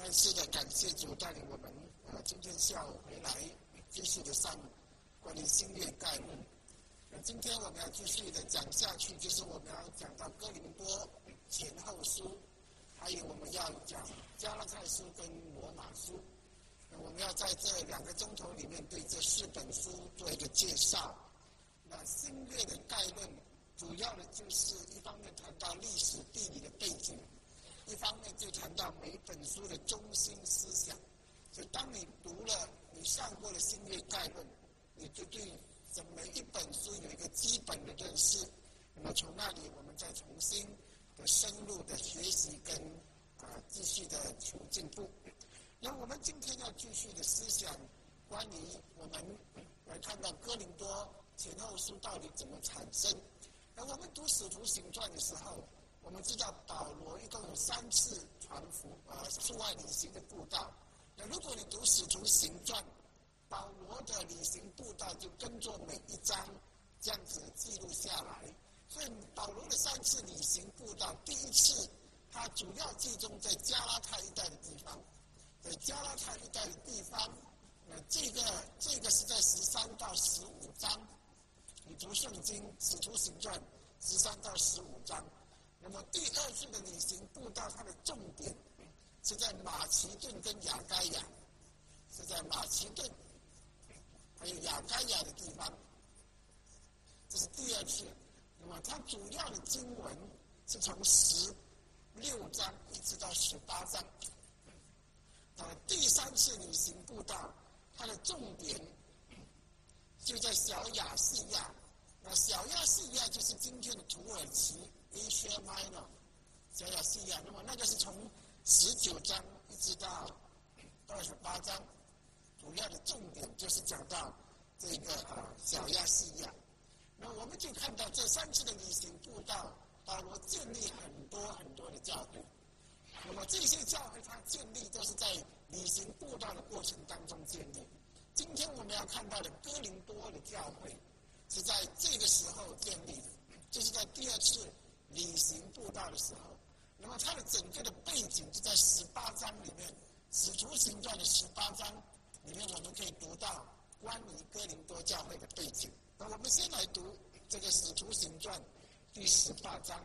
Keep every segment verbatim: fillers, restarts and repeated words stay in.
再次的感谢主带领我们呃今天下午回来继续的上关于新约概论。那今天我们要继续的讲下去，就是我们要讲到哥林多前后书，还有我们要讲加拉太书跟罗马书。那我们要在这两个钟头里面对这四本书做一个介绍。那新约的概论主要的就是一方面谈到历史地理的背景，一方面就谈到每本书的中心思想。所以当你读了你上过的新约概论，你就对每一本书有一个基本的认识。那么从那里我们再重新的深入的学习跟啊继续的求进步。那我们今天要继续的思想关于我们来看到哥林多前后书到底怎么产生。那我们读使徒行传的时候，我们知道保罗一共有三次传福呃出外旅行的布道。那如果你读使徒行传，保罗的旅行布道就跟着每一章这样子记录下来。所以保罗的三次旅行布道，第一次他主要集中在加拉太一带的地方，在加拉太一带的地方，呃，这个这个是在十三到十五章，你读圣经使徒行传十三到十五章。那么第二次的旅行布道，它的重点是在马其顿跟亚该亚，是在马其顿还有亚该亚的地方，这是第二次。那么它主要的经文是从十六章一直到十八章。那么第三次旅行布道，它的重点就在小亚细亚。那小亚细亚就是今天的土耳其 Asia Minor， 小亚细亚。那么那个是从十九章一直到二十八章，主要的重点就是讲到这个啊小亚细亚。那我们就看到这三次的旅行布道，保罗建立很多很多的教会。那么这些教会它建立都是在旅行布道的过程当中建立。今天我们要看到的哥林多的教会是在这个时候建立的，就是在第二次旅行布道的时候。那么它的整个的背景就在十八章里面，使徒行传的十八章里面，我们可以读到关于哥林多教会的背景。那我们先来读这个使徒行传第十八章。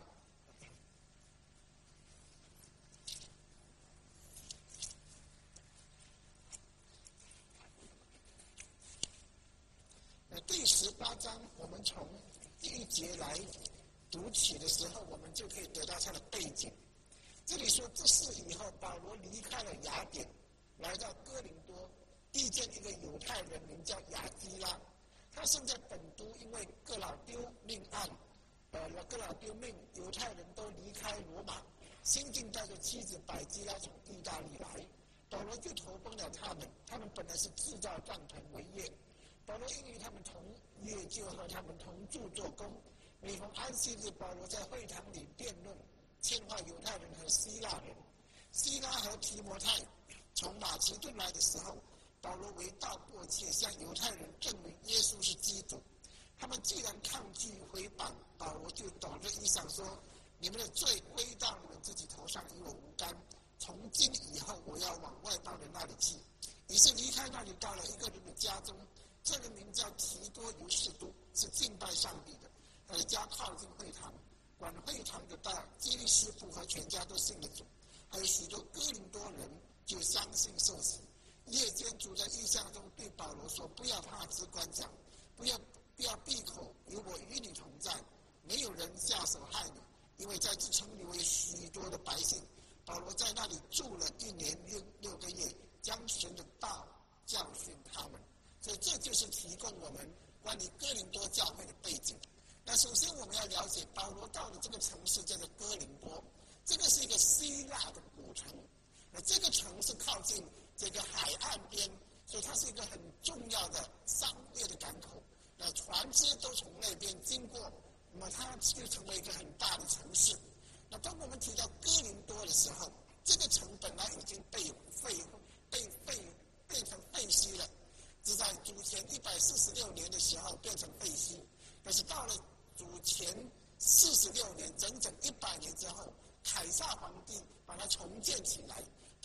那第十八章我们从第一节来读起的时候，我们就可以得到它的背景。这里说，这事以后保罗离开了雅典，来到哥林多，遇见一个犹太人名叫亚基拉。他生在本都，因为各老丢命案，呃，各老丢命，犹太人都离开罗马，新近带着妻子百基拉从意大利来，保罗就投奔了他们。他们本来是制造帐篷为业，保罗因与他们同业，就和他们同住做工。每逢安息日，保罗在会堂里辩论，劝化犹太人和希腊人。希拉和提摩太从马其顿来的时候，保罗为道迫切，向犹太人证明耶稣是基督。他们既然抗拒回谤，保罗就抖着衣裳说：“你们的罪归到你们自己头上，与我无干。从今以后，我要往外邦人那里去。”于是离开那里，到了一个人的家中，这个名叫提多犹士都，是敬拜上帝的。他的家靠近会堂，管会堂的大基利斯布和全家都信了主，还有许多哥林多人就相信受洗。夜间主在异象中对保罗说：“不要怕，只管讲，不要不要闭口，有我与你同在，没有人下手害你，因为在这城里有许多的百姓。”保罗在那里住了一年六六个月，将神的道教训他们。所以这就是提供我们关于哥林多教会的背景。那首先我们要了解，保罗到了这个城市叫做哥林多，这个是一个希腊的古城。那这个城是靠近这个海岸边，所以它是一个很重要的商业的港口。那船只都从那边经过，那么它就成为一个很大的城市。那当我们提到哥林多的时候，这个城本来已经被废、被废、变成废墟了，是在主前一百四十六年的时候变成废墟。但是到了主前四十六年，整整一百年之后，凯撒皇帝把它重建起来。不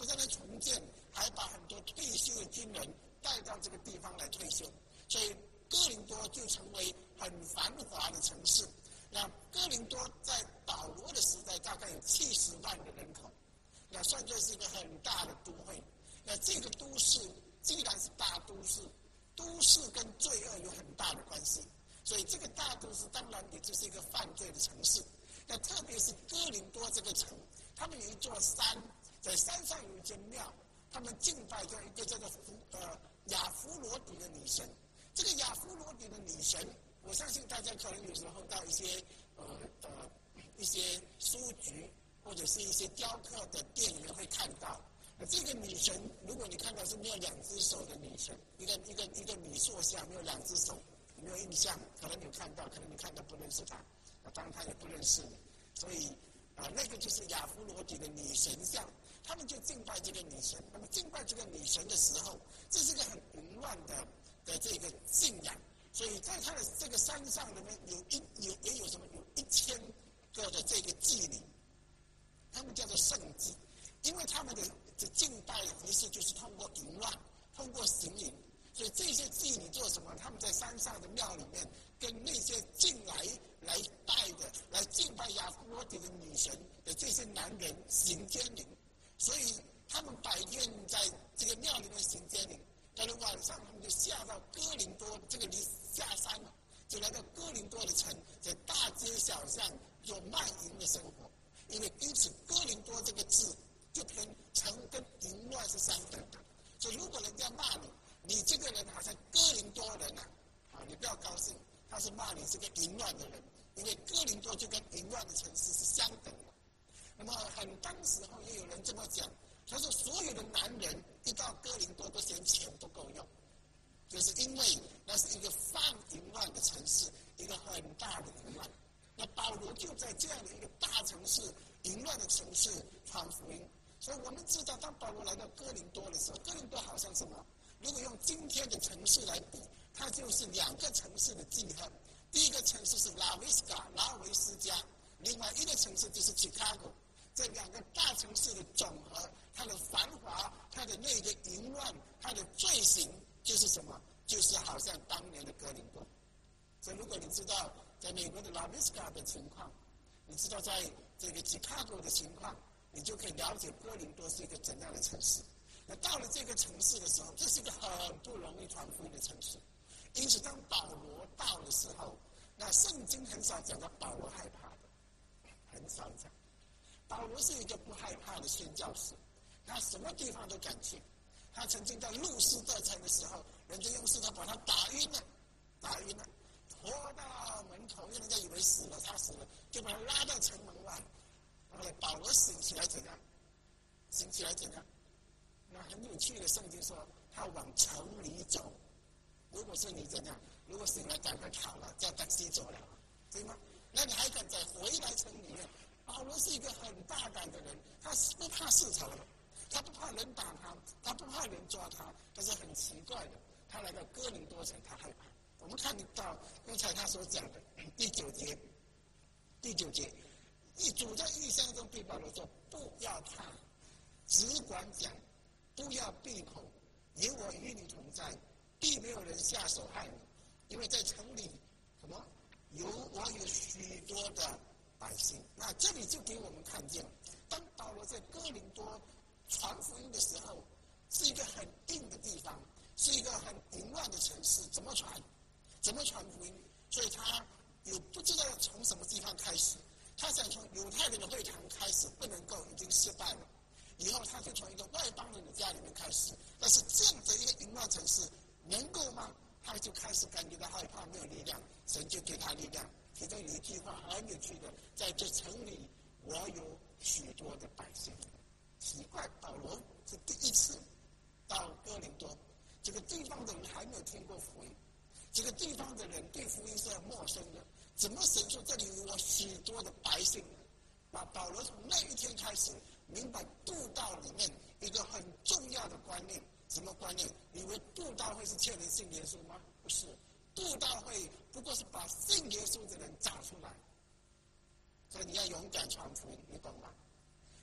不但来重建，还把很多退休的军人带到这个地方来退休，所以哥林多就成为很繁华的城市。那哥林多在保罗的时代大概有七十万的人口，那算作是一个很大的都会。那这个都市既然是大都市，都市跟罪恶有很大的关系，所以这个大都市当然也就是一个犯罪的城市。那特别是哥林多这个城，他们有一座山，在山上有一间庙，他们敬拜着一个叫做呃亚弗罗底的女神。这个亚弗罗底的女神，我相信大家可能有时候到一些呃呃一些书局或者是一些雕刻的店里面会看到。这个女神，如果你看到是没有两只手的女神，一个一个一个女塑像，没有两只手，有没有印象？可能你看到，可能你看到不认识她，当然她也不认识你，所以啊、呃，那个就是亚弗罗底的女神像，他们就敬拜这个女神。那么敬拜这个女神的时候，这是个很淫乱的的这个信仰，所以在他的这个山上里面有一有也有什么有一千个的这个妓女，他们叫做圣妓，因为他们的这敬拜的仪式就是通过淫乱，通过行淫，所以这些妓女做什么？他们在山上的庙里面，跟那些进来来拜的、来敬拜亚弗罗底的女神的这些男人行奸淫，所以他们白天在这个庙里面行奸淫，到了晚上他们就下到哥林多，这个离下山了，就来到哥林多的城，在大街小巷做卖淫的生活。因为因此哥林多这个字就跟城跟淫乱是相等的，所以如果人家骂你，你这个人好像哥林多人啊，啊，你不要高兴，他是骂你是个淫乱的人，因为哥林多就跟淫乱的城市是相等的。那么很当时候也有人这么讲，他说所有的男人一到哥林多都嫌钱不够用，就是因为那是一个犯淫乱的城市，一个很大的淫乱。那保罗就在这样的一个大城市、淫乱的城市传福音。所以我们知道，当保罗来到哥林多的时候，哥林多好像什么？如果用今天的城市来比，它就是两个城市的记号。第一个城市是拉维斯卡、拉维斯加，另外一个城市就是 Chicago。这两个大城市的总和，它的繁华、它的那个淫乱、它的罪行，就是什么？就是好像当年的哥林多。所以如果你知道在美国的拉维斯卡的情况，你知道在这个 Chicago 的情况，你就可以了解哥林多是一个怎样的城市。那到了这个城市的时候，这是一个很不容易传福音的城市。因此，当保罗到的时候，那圣经很少讲到保罗害怕的，很少讲。保罗是一个不害怕的宣教士，他什么地方都敢去。他曾经在路斯特城的时候，人家用石头把他打晕了，打晕了。拖到门口，让人家以为死了，他死了，就把他拉到城门外。后来保罗醒起来怎样？醒起来怎样？那很有趣的，圣经说他往城里走。如果是你怎样？如果醒来赶快跑了，叫taxi走了，对吗？那你还敢再回来城里面？保罗是一个很大胆的人，他不怕世仇的，他不怕人打他，他不怕人抓他。但是很奇怪的，他来到哥林多城，他害怕。我们看到刚才他所讲的第九节，第九节，一主在异象中对保罗说：“不要怕，只管讲，不要闭口，有我与你同在，必没有人下手害你，因为在城里什么有我有许多的百姓。”那这里就给我们看见，当保罗在哥林多传福音的时候，是一个很硬的地方，是一个很淫乱的城市，怎么传？怎么传福音？所以他有不知道要从什么地方开始。他想从犹太人的会堂开始，不能够，已经失败了。以后他就从一个外邦人的家里面开始。但是这样的一个淫乱城市能够吗？他就开始感觉到害怕，没有力量。神就给他力量。其中有一句话很有趣的，在这城里我有许多的百姓。奇怪，保罗是第一次到哥林多，这个地方的人还没有听过福音。这个地方的人对福音是很陌生的，怎么神说这里有我许多的百姓呢？把保罗从那一天开始明白布道里面一个很重要的观念，什么观念？你以为布道会是欠人信耶稣吗？不是，布道会不过是把信耶稣的人找出来。所以你要勇敢传福音，你懂吗？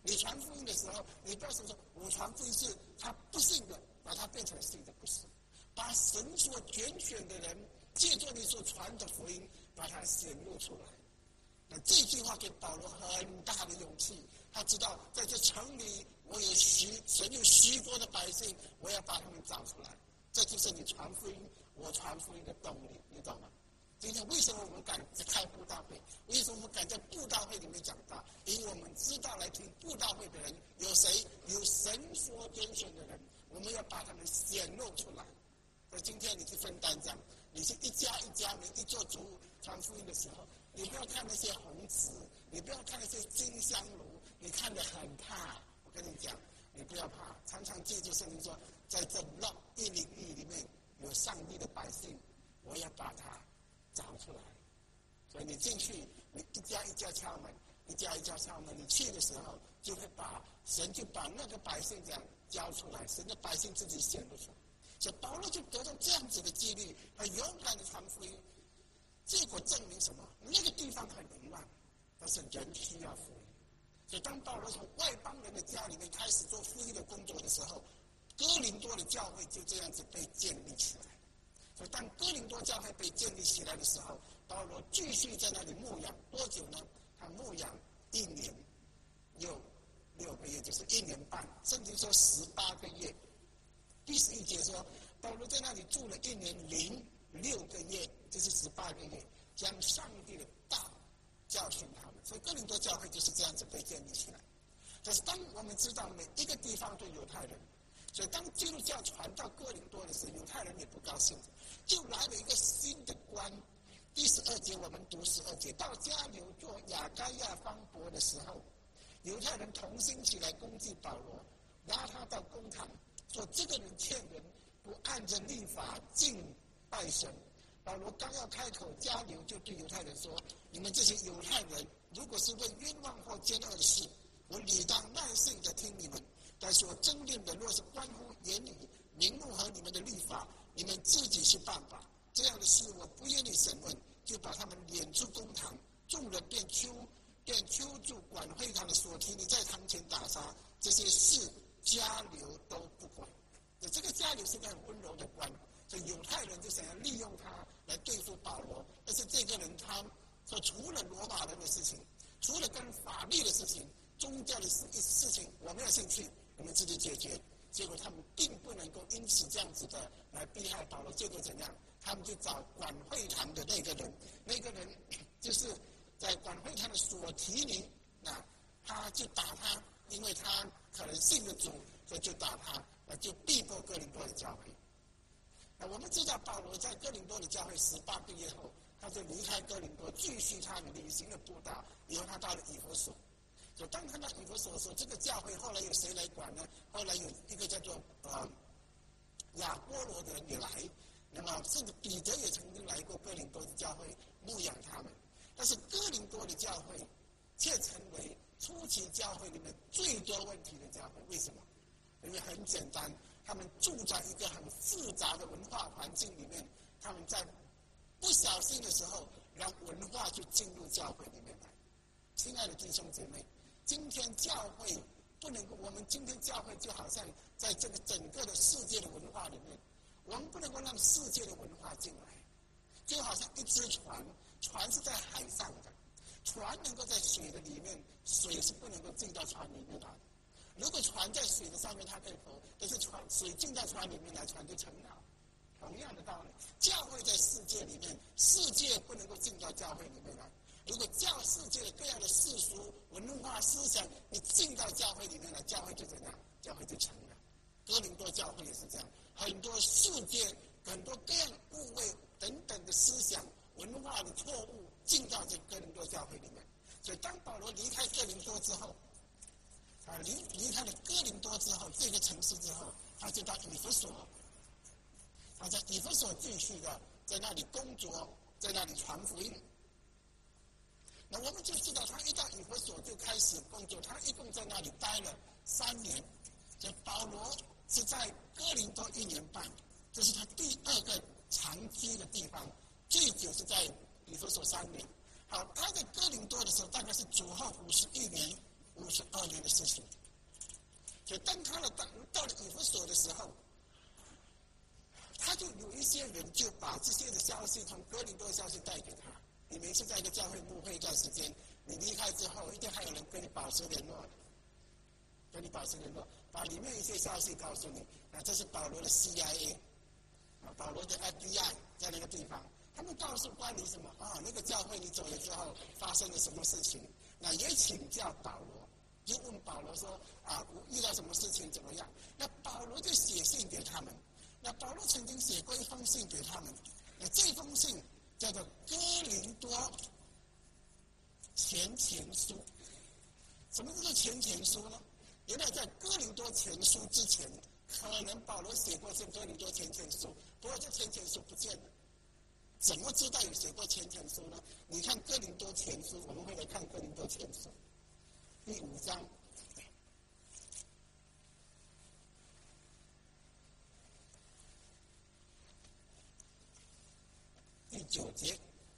你传福音的时候，你不要说说我传福音是他不信的，把他变成信的，不是。把神所拣选的人，借着你所传的福音，把它显露出来。那这句话给保罗很大的勇气，他知道在这城里，我有许神有许多的百姓，我要把他们找出来。这就是你传福音，我传福音的动力，你懂吗？今天为什么我们敢开布道会？为什么我们敢在布道会里面讲道？因为我们知道来听布道会的人有谁？有神所拣选的人，我们要把他们显露出来。所以今天你去分担这样，你是一家一家，你一做主传福音的时候，你不要看那些红纸，你不要看那些金香炉，你看得很怕。我跟你讲，你不要怕，常常记住圣经说，在这乐一领域里面有上帝的百姓，我要把它找出来。所以你进去，你一家一家敲门，一家一家敲门，你去的时候就会把神就把那个百姓这样交出来，神的百姓自己显露出来。所以保罗就得到这样子的激励，他勇敢的传福音，结果证明什么？那个地方很凌乱，但是人需要福音。所以当保罗从外邦人的家里面开始做福音的工作的时候，哥林多的教会就这样子被建立起来。所以当哥林多教会被建立起来的时候，保罗继续在那里牧养多久呢？他牧养一年又六个月，就是一年半，甚至说十八个月。第十一节说，保罗在那里住了一年零六个月，就是十八个月，将上帝的道教训他们。所以哥林多教会就是这样子被建立起来。但是当我们知道每一个地方都犹太人，所以当基督教传到哥林多的时候，犹太人也不高兴，就来了一个新的官。第十二节我们读十二节，到加流做亚该亚方伯的时候，犹太人同心起来攻击保罗，拉他到公堂，说这个人欠人，不按着律法敬拜神。保罗刚要开口，加流就对犹太人说：你们这些犹太人，如果是为冤枉或奸恶的事，我理当耐性的听你们；但是我争辩的若是关乎言语、名目和你们的律法，你们自己去办吧。这样的事我不愿意审问，就把他们撵出公堂。众人便揪便揪住管会堂的所提尼，在堂前打杀。这些事加流都不管。这个加流是个很温柔的官，所以犹太人就想要利用他来对付保罗。但是这个人他说，除了罗马人的事情，除了跟法律的事情、宗教的事事情，我没有兴趣，我们自己解决。结果他们并不能够因此这样子的来逼害保罗。结果怎样？他们就找管会堂的那个人，那个人就是在管会堂的所提尼，那他就打他，因为他可能信了主，所以就打他，那就逼迫哥林多的教会。那我们知道保罗在哥林多的教会十八个月后，他就离开哥林多，继续他旅行的布道，以后他到了以弗所。所以当他到以弗所的时候，这个教会后来有谁来管呢？后来有一个叫做呃亚波罗的人也来，那么甚至彼得也曾经来过哥林多的教会牧养他们。但是哥林多的教会却成为初期教会里面最多问题的教会。为什么？因为很简单，他们住在一个很复杂的文化环境里面，他们在不小心的时候，让文化就进入教会里面来。亲爱的弟兄姐妹，今天教会不能够，我们今天教会就好像在这个整个的世界的文化里面，我们不能够让世界的文化进来，就好像一只船，船是在海上的，船能够在水的里面，水是不能够进到船里面来。如果船在水的上面，它可以浮，但是船水进到船里面来，船就沉了。同样的道理，教会在世界里面，世界不能够进到教会里面来。如果教世界的各样的世俗文化思想，你进到教会里面来，教会就怎样？教会就沉了。哥林多教会也是这样，很多世界、很多各样误会等等的思想、文化的错误进到这哥林多教会里面。所以当保罗离开哥林多之后，啊，离离开了哥林多之后，这个城市之后，他就到以弗所，他在以弗所继续的在那里工作，在那里传福音。那我们就知道，他一到以弗所就开始工作，他一共在那里待了三年。所以保罗是在哥林多一年半，这是他第二个长居的地方，最久是在以弗所三年。好，他在哥林多的时候，大概是主后五十一年、五十二二年的事情。所以当他的到到了以弗所的时候，他就有一些人就把这些的消息从哥林多的消息带给他。你每次在一个教会牧会一段时间，你离开之后，一定还有人跟你保持联络的，跟你保持联络，把里面一些消息告诉你。啊，这是保罗的 C I A， 啊，保罗的 F B I 在那个地方，他们告诉关于什么啊？那个教会你走了之后发生了什么事情？那也请教保罗，就问保罗说啊，我遇到什么事情怎么样？那保罗就写信给他们。那保罗曾经写过一封信给他们，那这封信叫做《哥林多前前书》。什么叫做前前书呢？原来在哥林多前书之前，可能保罗写过这哥林多前前书，不过这前前书不见了。怎么知道有写过前前书呢？你看哥林多前书，我们会来看哥林多前书第五章第九节。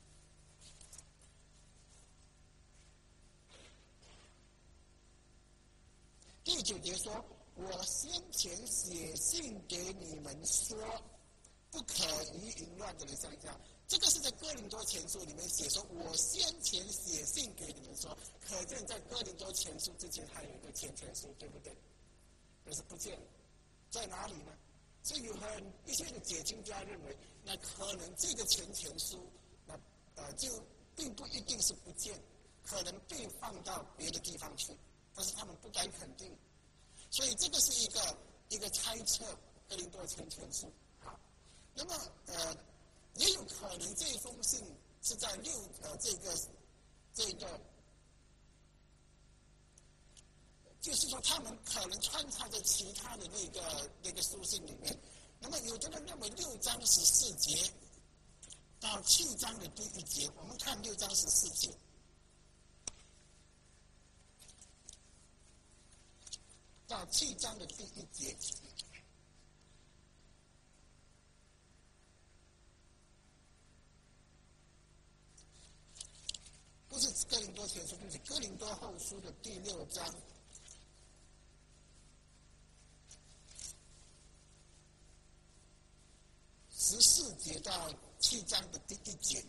第九节说：“我先前写信给你们说，不可与淫乱的人相交。”这个是在哥林多前书里面写说，我先前写信给你们说，可见在哥林多前书之前还有一个前前书，对不对？但是不见了，在哪里呢？所以有很一些的解经家认为，那可能这个前前书，那呃就并不一定是不见，可能被放到别的地方去。但是他们不敢肯定，所以这个是一个一个猜测。哥林多前前书，好，那么呃，也有可能这封信是在六呃这个这个，就是说他们可能穿插在其他的那个那个书信里面。那么有的人认为六章十四节到七章的第一节，我们看六章十四节。到七章的第一节，不是哥林多前书，就是哥林多后书的第六章十四节到七章的第一节。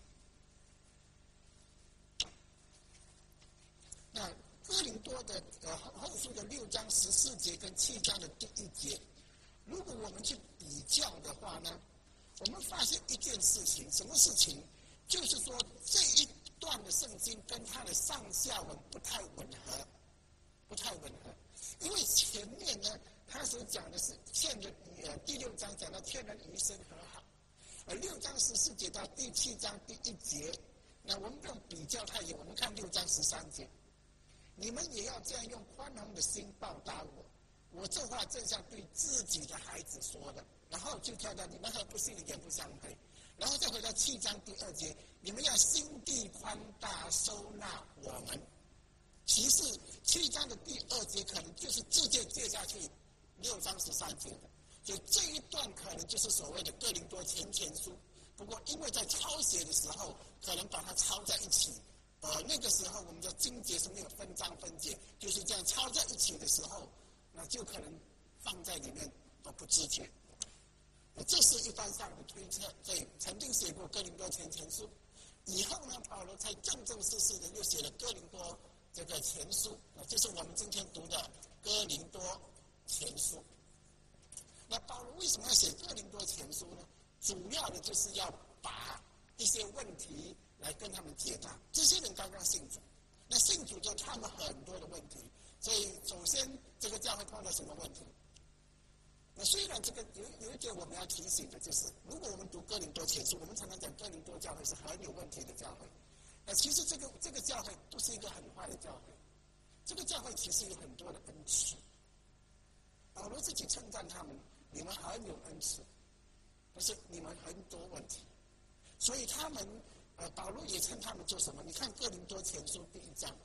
那哥林多的呃后书的六章十四节跟七章的第一节，如果我们去比较的话呢，我们发现一件事情，什么事情？就是说这一段的圣经跟它的上下文不太吻合，不太吻合。因为前面呢，他所讲的是劝人呃第六章讲到劝人与神和好，而六章十四节到第七章第一节，那我们不用比较太远，我们看六章十三节。你们也要这样用宽容的心报答我，我这话正像对自己的孩子说的。然后就跳到你们和不信的也不相配，然后再回到七章第二节，你们要心地宽大，收纳我们。其实七章的第二节可能就是直接接下去六章十三节的，所以这一段可能就是所谓的哥林多前前书。不过因为在抄写的时候，可能把它抄在一起。呃，那个时候我们的经节是没有分章分节，就是这样抄在一起的时候，那就可能放在里面而不知觉。这是一般上的推测。所以曾经写过哥林多前前书，以后呢，保罗才正正式式的又写了哥林多这个前书，就是我们今天读的哥林多前书。那保罗为什么要写哥林多前书呢？主要的就是要把一些问题来跟他们解答。这些人刚刚信主，那信主之后他们很多的问题，所以首先这个教会碰到什么问题？那虽然这个有有一点我们要提醒的就是，如果我们读哥林多前书，我们常常讲哥林多教会是很有问题的教会。那其实这个这个教会不是一个很坏的教会，这个教会其实有很多的恩赐。保罗自己称赞他们，你们很有恩赐，但是你们很多问题。所以他们呃，保罗也称他们做什么？你看哥林多前书第一章。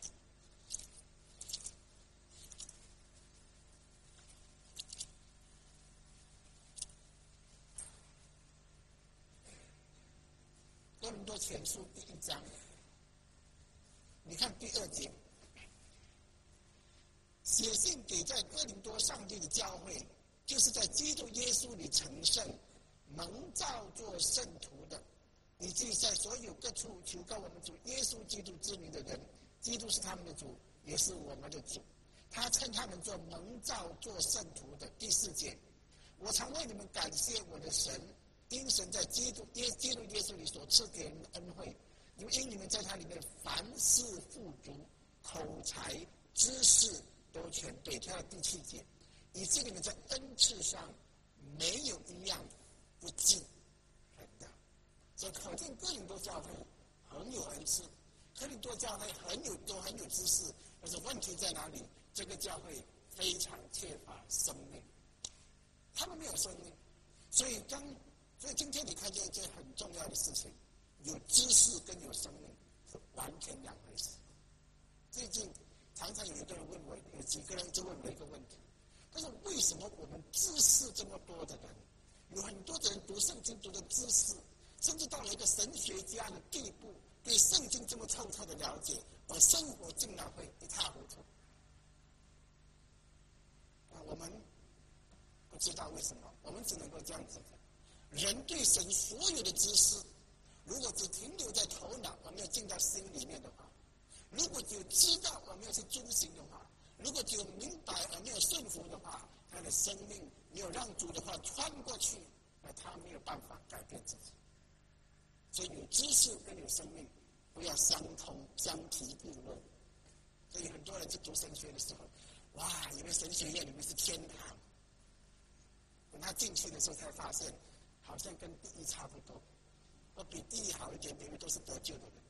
哥林多前书第一章，你看第二节， 写信给在哥林多上帝的教会，就是在基督耶稣里成圣、蒙召做圣徒的，以及在所有各处求告我们主耶稣基督之名的人。基督是他们的主，也是我们的主。他称他们做蒙召做圣徒的。第四节，我常为你们感谢我的神，因神在基督耶基督耶稣里所赐给人的恩惠，因你们在他里面凡事富足，口才知识都全备。他的第七节，以致你们在恩赐上没有一样不尽人的。所以可见哥林多教会很有恩赐，哥林多教会很有都很有知识，但是问题在哪里？这个教会非常缺乏生命，他们没有生命，所以当所以今天你看见一件很重要的事情，有知识跟有生命是完全两回事。最近常常有一个人问我，有几个人就问我一个问题，但是为什么我们知识这么多的人，有很多的人读圣经读的知识，甚至到了一个神学家的地步，对圣经这么透彻的了解，而生活竟然会一塌糊涂。我们不知道为什么，我们只能够这样子。人对神所有的知识，如果只停留在头脑，而没有进到心里面的话，如果只有知道而没有去遵行的话，如果只有明白而没有顺服的话，他的生命没有让主的话穿过去，那他没有办法改变自己。所以有知识跟有生命不要相通，相提并论。所以很多人去读神学的时候，哇，以为神学院里面是天堂，等他进去的时候才发现，好像跟地狱差不多，或比地狱好一点，因为都是得救的人。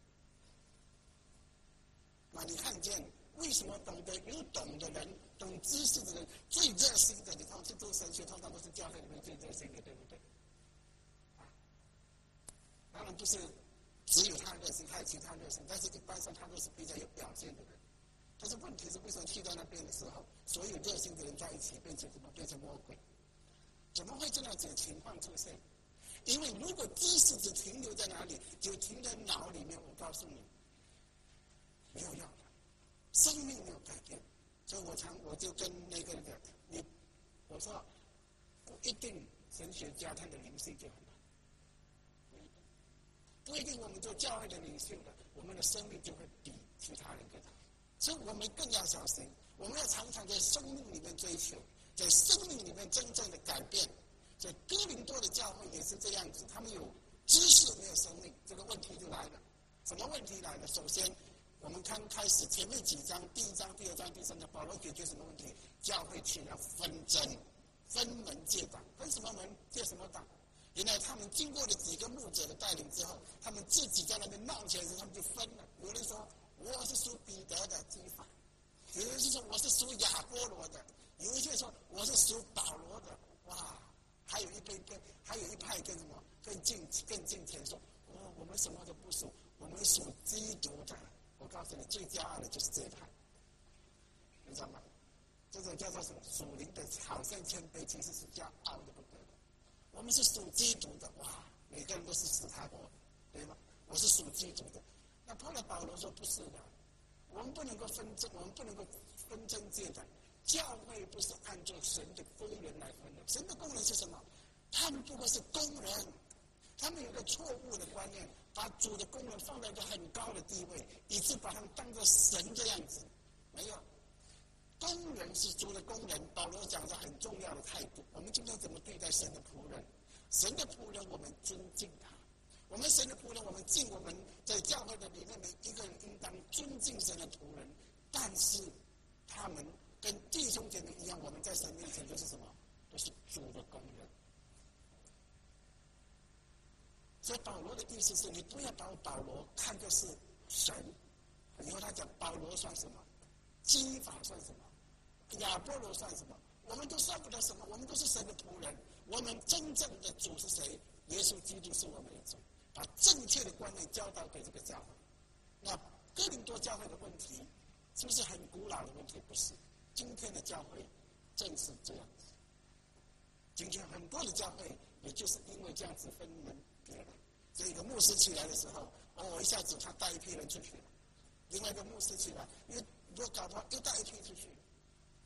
那你看见为什么懂得有懂的人、懂知识的人最热心的？你看去读神学，通常都是教会里面最热心的，对不对？啊，当然不是只有他热心，还有其他热心，但是一般上他都是比较有表现的人。但是问题是，为什么去到那边的时候，所有热心的人在一起变成什么？变成魔鬼？怎么会这样子的情况出现？因为如果知识只停留在哪里，就停在脑里面，我告诉你，没有用的，生命没有改变。所以我常我就跟那个人讲，你我说不一定神学家他的灵性就很好，不一定我们做教会的领袖的，我们的生命就会比其他人更好。所以我们更要小心，我们要常常在生命里面追求，在生命里面真正的改变。所以哥林多的教会也是这样子，他们有知识没有生命，这个问题就来了。什么问题来了？首先，我们刚开始前面几章，第一章、第二章、第三章，保罗解决什么问题？教会起了纷争，分门结党，分什么门？结什么党？原来他们经过了几个牧者的带领之后，他们自己在那边闹起来时，他们就分了。有人说我是属彼得的基法，有人是说我是属亚波罗的，有一些说我是属保罗的。哇，还有一派跟还有一派跟什么更近更近前说，哦，我们什么都不属，我们属基督的。我告诉你，最骄傲的就是这一派，你知道吗？这种叫做什么属灵的，好像谦卑，其实是骄傲的不得了。我们是属基督的，哇，每个人都是死他过，对吗？我是属基督的。那后来保罗说不是的，我们不能够纷争，我们不能够纷争结党。教会不是按照神的工人来分的，神的工人是什么？他们不过是工人，他们有个错误的观念，把主的工人放在一个很高的地位，以致把他们当作神这样子。没有，工人是主的工人。保罗讲的很重要的态度，我们今天怎么对待神的仆人？神的仆人，我们尊敬他。我们神的仆人，我们敬我们在教会的里面，每一个人应当尊敬神的仆人。但是他们跟弟兄姐妹一样，我们在神面前就是什么？都是主的工人。所以保罗的意思是，你不要把保罗看作是神。以后他讲保罗算什么？基法算什么？亚波罗算什么？我们都算不得什么，我们都是神的仆人。我们真正的主是谁？耶稣基督是我们的主。把正确的观念教导给这个教会。那哥林多教会的问题，是不是很古老的问题？不是，今天的教会正是这样子。今天很多的教会，也就是因为这样子分门别类。所以一个牧师起来的时候，哦，一下子他带一批人出去了；另外一个牧师起来，因为如果搞不好又带一批出去，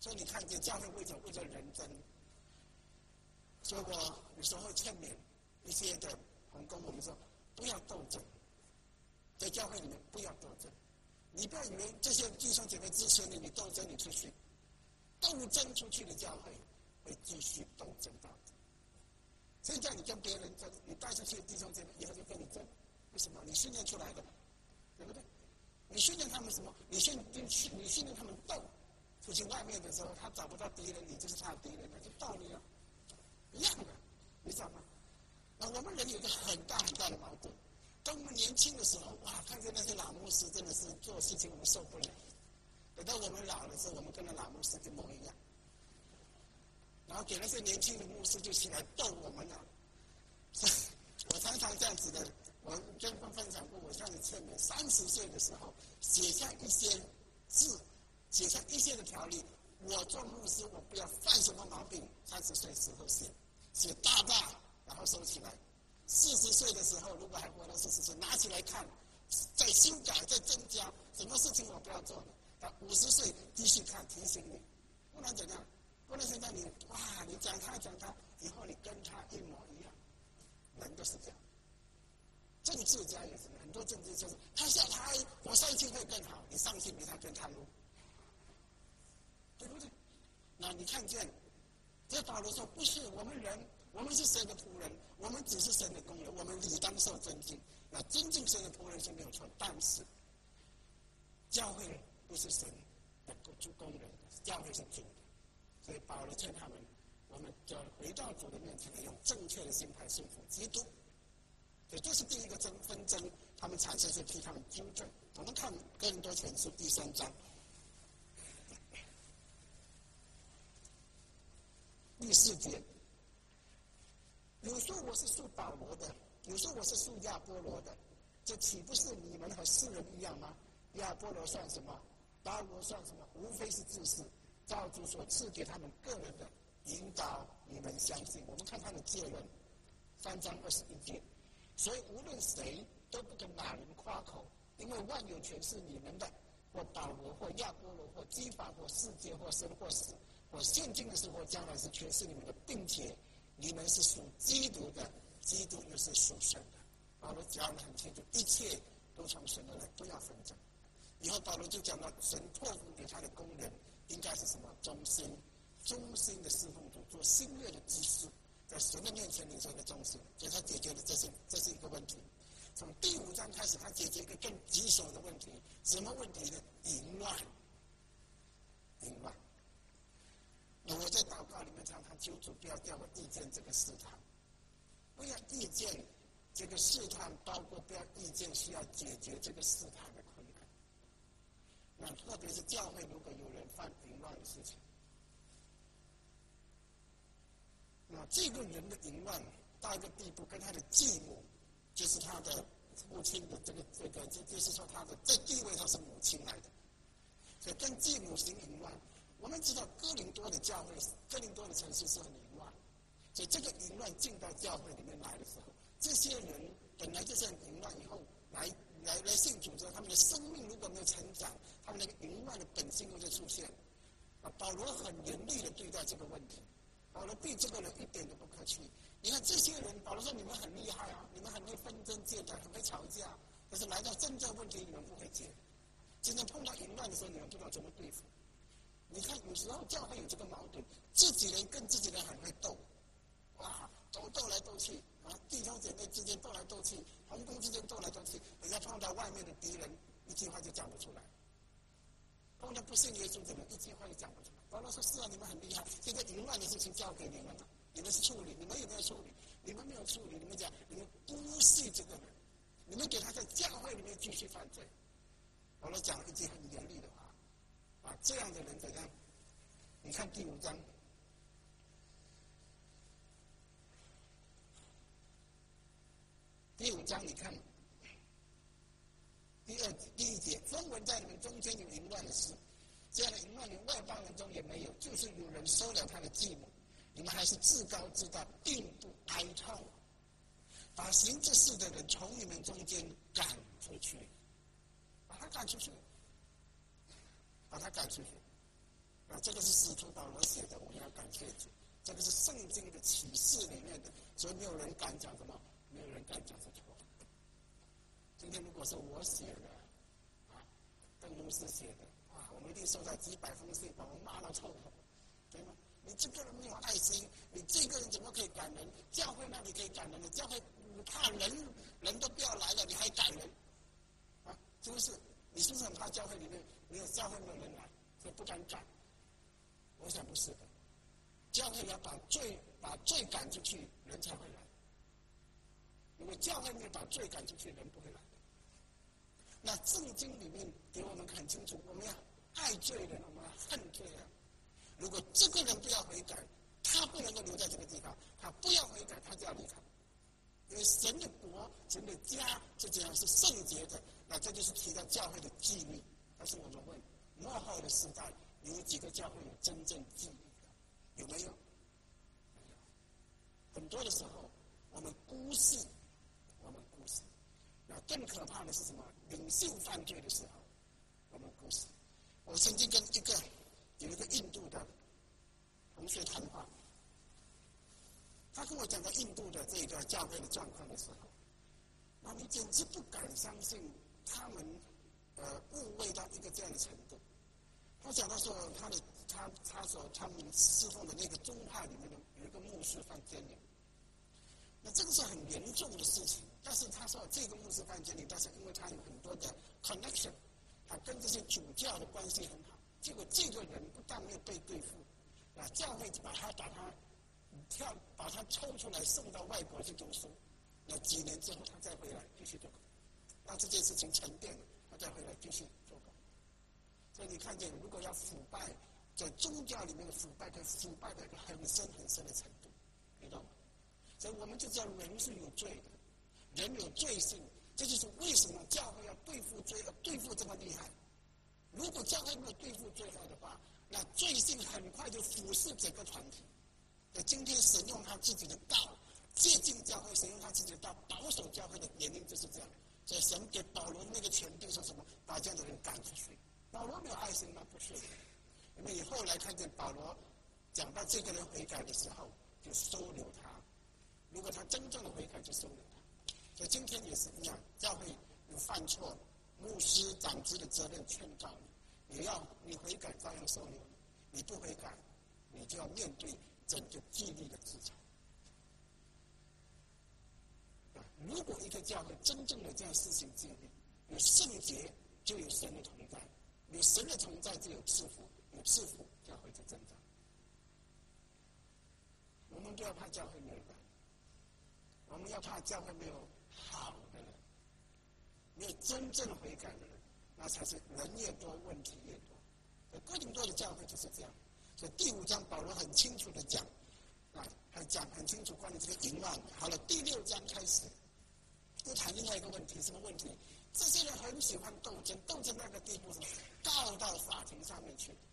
所以你看见教会为什么为着人争？所以我有时候会劝勉一些的同工，我们说不要斗争，在教会里面不要斗争。你不要以为这些弟兄姐妹支持你，你斗争你出去，斗争出去的教会会继续斗争到底。现在你跟别人争，你带出去的弟兄姐妹以后就跟你争，为什么？你训练出来的，对不对？你训练他们什么？你训你训你训练他们斗，出去外面的时候，他找不到敌人，你就是他的敌人，那就斗你了，一样的，你知道吗？那我们人有一个很大很大的矛盾。当我们年轻的时候，哇，看见那些老牧师真的是做事情我们受不了。等到我们老的时候，我们跟那老牧师一模一样。然后给那些年轻的牧师就起来斗我们了。我常常这样子的，我跟他分享过，我向你劝勉，三十岁的时候写下一些字，写下一些的条例。我做牧师，我不要犯什么毛病。三十岁时候写，写大大，然后收起来。四十岁的时候，如果还活到四十岁，拿起来看，再修改，再增加，什么事情我不要做了。到五十岁继续看，提醒你，不然怎样？不然现在你哇，你讲他讲他，以后你跟他一模一样，人都是这样。政治家也是，很多政治就是他下台，我上去会更好，你上去比他更贪污，对不对？那你看见，这保罗说不是我们人。我们是神的仆人，我们只是神的工人，我们理当受尊敬。那尊敬神的仆人是没有错，但是教会不是神的主工人，教会是主的。所以保罗劝他们，我们就回到主的面前，用正确的心态顺服基督。所以这是第一个争纷争，他们产生是替他们纠正。我们看哥林多前书第三章第四节。有说我是属保罗的，有说我是属亚波罗的，这岂不是你们和世人一样吗？亚波罗算什么？保罗算什么？无非是自私，照主所赐给他们个人的引导，你们相信。我们看他的结论，三章二十一节。所以无论谁都不跟哪人夸口，因为万有全是你们的，或保罗，或亚波罗，或基法，或世界，或生，或死，或现今的事，或将来是全是你们的，并且你们是属基督的，基督又是属神的。保罗讲得很清楚，一切都从神而来，不要纷争。以后保罗就讲到，神托付给他的工人应该是什么？忠心，忠心的侍奉主，做新约的祭司，在神的面前领受的忠心。所以他解决了这是这是一个问题。从第五章开始，他解决一个更棘手的问题，什么问题呢？淫乱，淫乱。那我在祷告里面常常求主不要叫我意见这个试探，不要意见这个试探，包括不要意见需要解决这个试探的困难。那特别是教会如果有人犯淫乱的事情，那这个人的淫乱到一个地步，跟他的继母，就是他的父亲的这个这个，就是说他的在地位上是母亲来的，所以跟继母行淫乱。我们知道哥林多的教会，哥林多的城市是很淫乱，所以这个淫乱进到教会里面来的时候，这些人本来就是很淫乱，以后来来来信主之后，他们的生命如果没有成长，他们那个淫乱的本性就出现。啊，保罗很严厉的对待这个问题，保罗对这个人一点都不客气。你看这些人，保罗说你们很厉害啊，你们很会纷争借贷，很会吵架，可是来到真正问题你们不会解，真正碰到淫乱的时候，你们不知道怎么对付。你看，有时候教会有这个矛盾，自己人跟自己人很会斗，哇，斗斗来斗去啊，弟兄姐妹之间斗来斗去，同工之间斗来斗去，人家碰到外面的敌人，一句话就讲不出来。碰到不信耶稣的人，一句话就讲不出来。保罗说：“是啊，你们很厉害，现在淫乱的事情交给你们了，你们是处理，你们有没有处理？你们没有处理，你们讲，你们不是这个人，你们给他在教会里面继续犯罪。”保罗讲了一句很严厉的话。啊，这样的人怎样？你看第五章，第五章你看第二第一节，风闻在你们中间有淫乱的事，这样的淫乱连外邦人中也没有，就是有人收了他的继母，你们还是自高自大，并不哀痛，把行这事的人从你们中间赶出去，把他赶出去。把他赶出去， 啊，这个是使徒保罗写的，我们要感谢主。这个是圣经的启示里面的，所以没有人敢讲什么，没有人敢讲是错。今天如果是我写的，啊，邓牧师写的，啊，我们一定收到几百封信，把我骂到臭头，对吗？你这个人没有爱心，你这个人怎么可以感人？教会那里可以感人，你教会你怕人人都不要来了，你还感人？啊，是不是？你是不是很怕教会里面没有教会没有人来，所以不敢赶？我想不是的。教会要把罪把罪赶出去，人才会来。如果教会没有把罪赶出去，人不会来的。那圣经里面给我们很清楚，我们要爱罪人，我们要恨罪人。如果这个人不要悔改，他不能够留在这个地方，他不要悔改，他就要离开。因为神的国、神的家是这样是圣洁的，那这就是提到教会的纪律。但是我们问，末后的时代有几个教会有真正纪律？有没有？没有。很多的时候，我们忽视，我们忽视。那更可怕的是什么？领袖犯罪的时候，我们忽视。我曾经跟一个有一个印度的同学谈话，他跟我讲到印度的这个教会的状况的时候，那你简直不敢相信他们呃误会到一个这样的程度。他讲到说，他的他他所他们侍奉的那个宗派里面的有一个牧师犯奸淫，那这个是很严重的事情。但是他说这个牧师犯奸淫，但是因为他有很多的 connection， 他跟这些主教的关系很好，结果这个人不但没有被对付，那教会把他把他跳把他抽出来送到外国去读书，那几年之后他再回来继续做工，那这件事情沉淀了，他再回来继续做工。所以你看见，如果要腐败，在宗教里面的腐败，可以腐败到一个很深很深的程度，你懂吗？所以我们就知道人是有罪的，人有罪性，这就是为什么教会要对付罪恶，对付这么厉害。如果教会没有对付罪恶的话，那罪性很快就腐蚀整个团体。那今天神用他自己的道接近教会，神用他自己的道保守教会的原因就是这样。所以神给保罗那个权柄说什么？把这样的人赶出去。保罗没有爱心吗？不是。因为你后来看见保罗讲到这个人悔改的时候，就收留他。如果他真正的悔改，就收留他。所以今天也是一样，教会有犯错，牧师长子的责任劝告你，你要你悔改照样收留你，你不悔改，你就要面对整个纪律的制裁。如果一个教会真正的这样施行纪律，有圣洁，就有神的同在。有神的同在，就有赐福，有赐福，教会就增长。我们不要怕教会没有人，我们要怕教会没有好的人，没有真正悔改的人，那才是人越多，问题越多。哥林多的教会就是这样。所以第五章保罗很清楚的讲，啊，还讲很清楚关于这个淫乱。好了，第六章开始，又谈另外一个问题，什么问题？这些人很喜欢斗争，斗争那个地步是告到法庭上面去。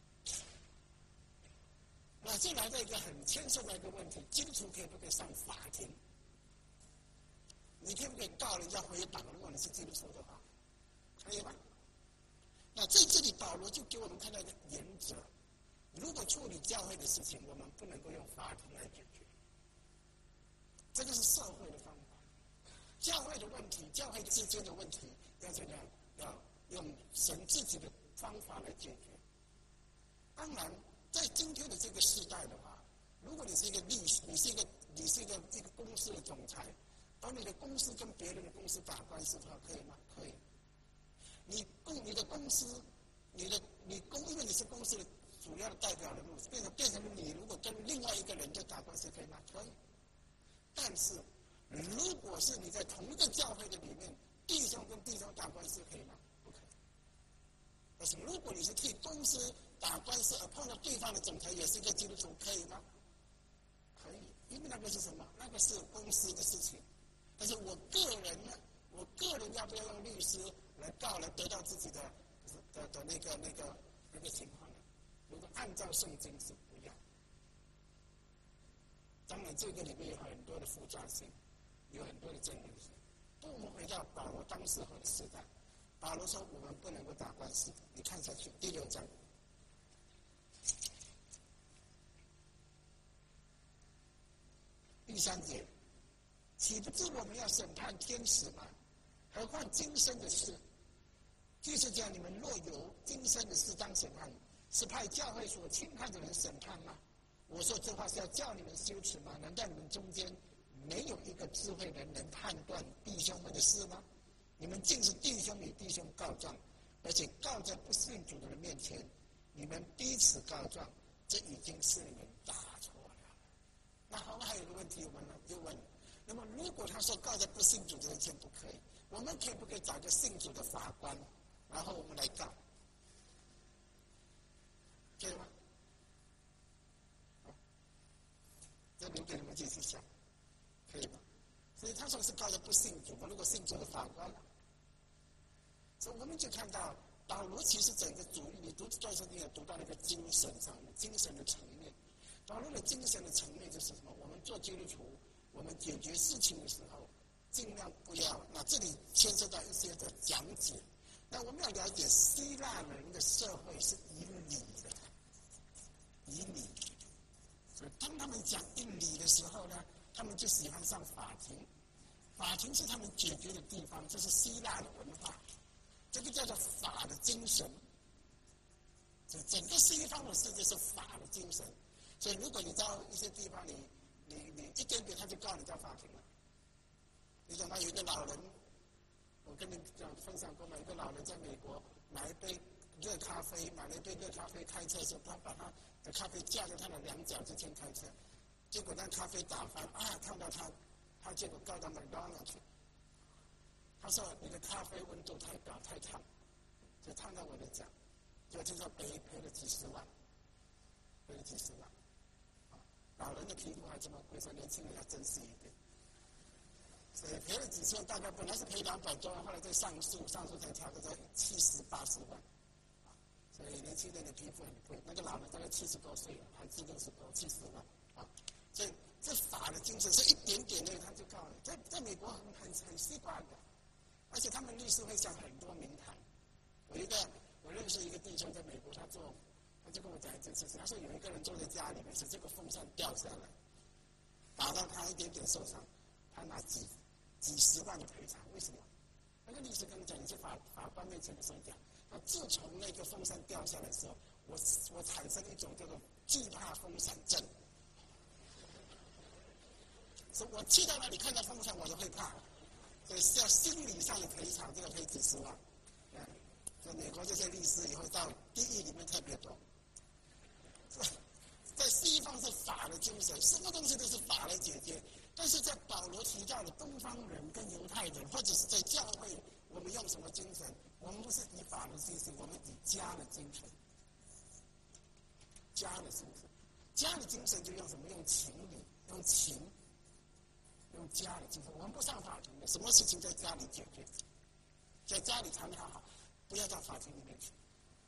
那就来到一个很牵涉的一个问题：基督徒可以不可以上法庭？你可不可以告人家回党？如果你是基督徒的话，可以吗？那在这里保罗就给我们看到一个原则：如果处理教会的事情，我们不能够用法庭来解决，这个是社会的方法。教会的问题，教会之间的问题，要怎样？要用神自己的方法来解决。当然，在今天的这个时代的话，如果你是一个律师，你是一个你是一个一个公司的总裁，而你的公司跟别人的公司打官司的话，可以吗？可以。你公你的公司，你的你公，因为你是公司的主要的代表人物，变成变成你如果跟另外一个人在打官司，可以吗？可以。但是，如果是你在同一个教会的里面，弟兄跟弟兄打官司，可以吗？不可以。但是如果你是替公司打官司而碰到对方的总裁也是一个基督徒，可以吗？可以，因为那个是什么？那个是公司的事情。但是我个人呢，我个人要不要用律师来告来得到自己的的的那个那个那个情况呢？如果按照圣经是不要。当然，这个里面有很多的复杂性，有很多的争议性。不，我们回到保罗当时候的时代，保罗说我们不能够打官司。你看下去第六章， 第三节，岂不知我们要审判天使吗？何况今生的事？就是讲你们若有今生的事当审判，是派教会所轻看的人审判吗？我说这话是要叫你们羞耻吗？难道你们中间没有一个智慧人能判断弟兄们的事吗？你们竟是弟兄与弟兄告状，而且告在不信主的人面前，你们彼此告状，这已经是你们大错了。那好，还有一个问题，我们就问：那么如果他说告在不信主的人前不可以，我们可不可以找个信主的法官，然后我们来告？可以吗？这留给你们自己想，可以吗？所以他说是告的不信主，如果信主的法官，所以我们就看到保罗其实整个主义，你读这段圣经也读到那个精神上面，精神的层面。保罗的精神的层面就是什么？我们做基督徒，我们解决事情的时候，尽量不要。那这里牵涉到一些的讲解。那我们要了解希腊人的社会是以礼的，以礼。所以当他们讲一理的时候呢，他们就喜欢上法庭。法庭是他们解决的地方，这是希腊的文化，这个叫做法的精神。所以整个西方的世界是法的精神。所以如果你到一些地方，你你你一点点他就告你到法庭了。你讲到有一个老人，我跟你讲分享过嘛，一个老人在美国买一杯热咖啡，买了一杯热咖啡，开车的时候他把他的咖啡架在他的两脚之间开车，结果那咖啡打翻啊，看到他，他结果告到麦当劳去。他说你的咖啡温度太高太烫，就烫到我的脚，就就说赔赔了几十万，赔了几十万。老人的皮肤还这么贵，说年轻人要珍惜一点。所以赔了几十万，大概本来是赔两百多万，后来再上诉，上诉才调到七十八十万。所以年轻人的皮肤很贵，那个老人大概七十多岁了，还是六十多、七十万啊。所以这法的精神是一点点的，他就告你。在在美国很很很习惯的，而且他们律师会讲很多名堂。我一个我认识一个弟兄在美国，他做他就跟我讲一件事情，他说有一个人坐在家里面，是这个风扇掉下来，打到他一点点受伤，他拿几几十万的赔偿，为什么？那个律师跟我讲，你去法法官面前的时候讲。自从那个风扇掉下来的时候，我我产生一种这个惧怕风扇症。所以我去到那里看到风扇，我都会怕。所以是要心理上的赔偿，这个赔几十万。嗯，所以美国这些律师以后到地狱里面特别多。在西方是法的精神，什么东西都是法来解决。但是在保罗提到的东方人跟犹太人，或者是在教会，我们用什么精神？我们不是以法的精神，我们以家的精神。家的精神，家的精神就用什么？用情理，用情，用家的精神。我们不上法庭的，什么事情在家里解决，在家里谈好好，不要到法庭里面去。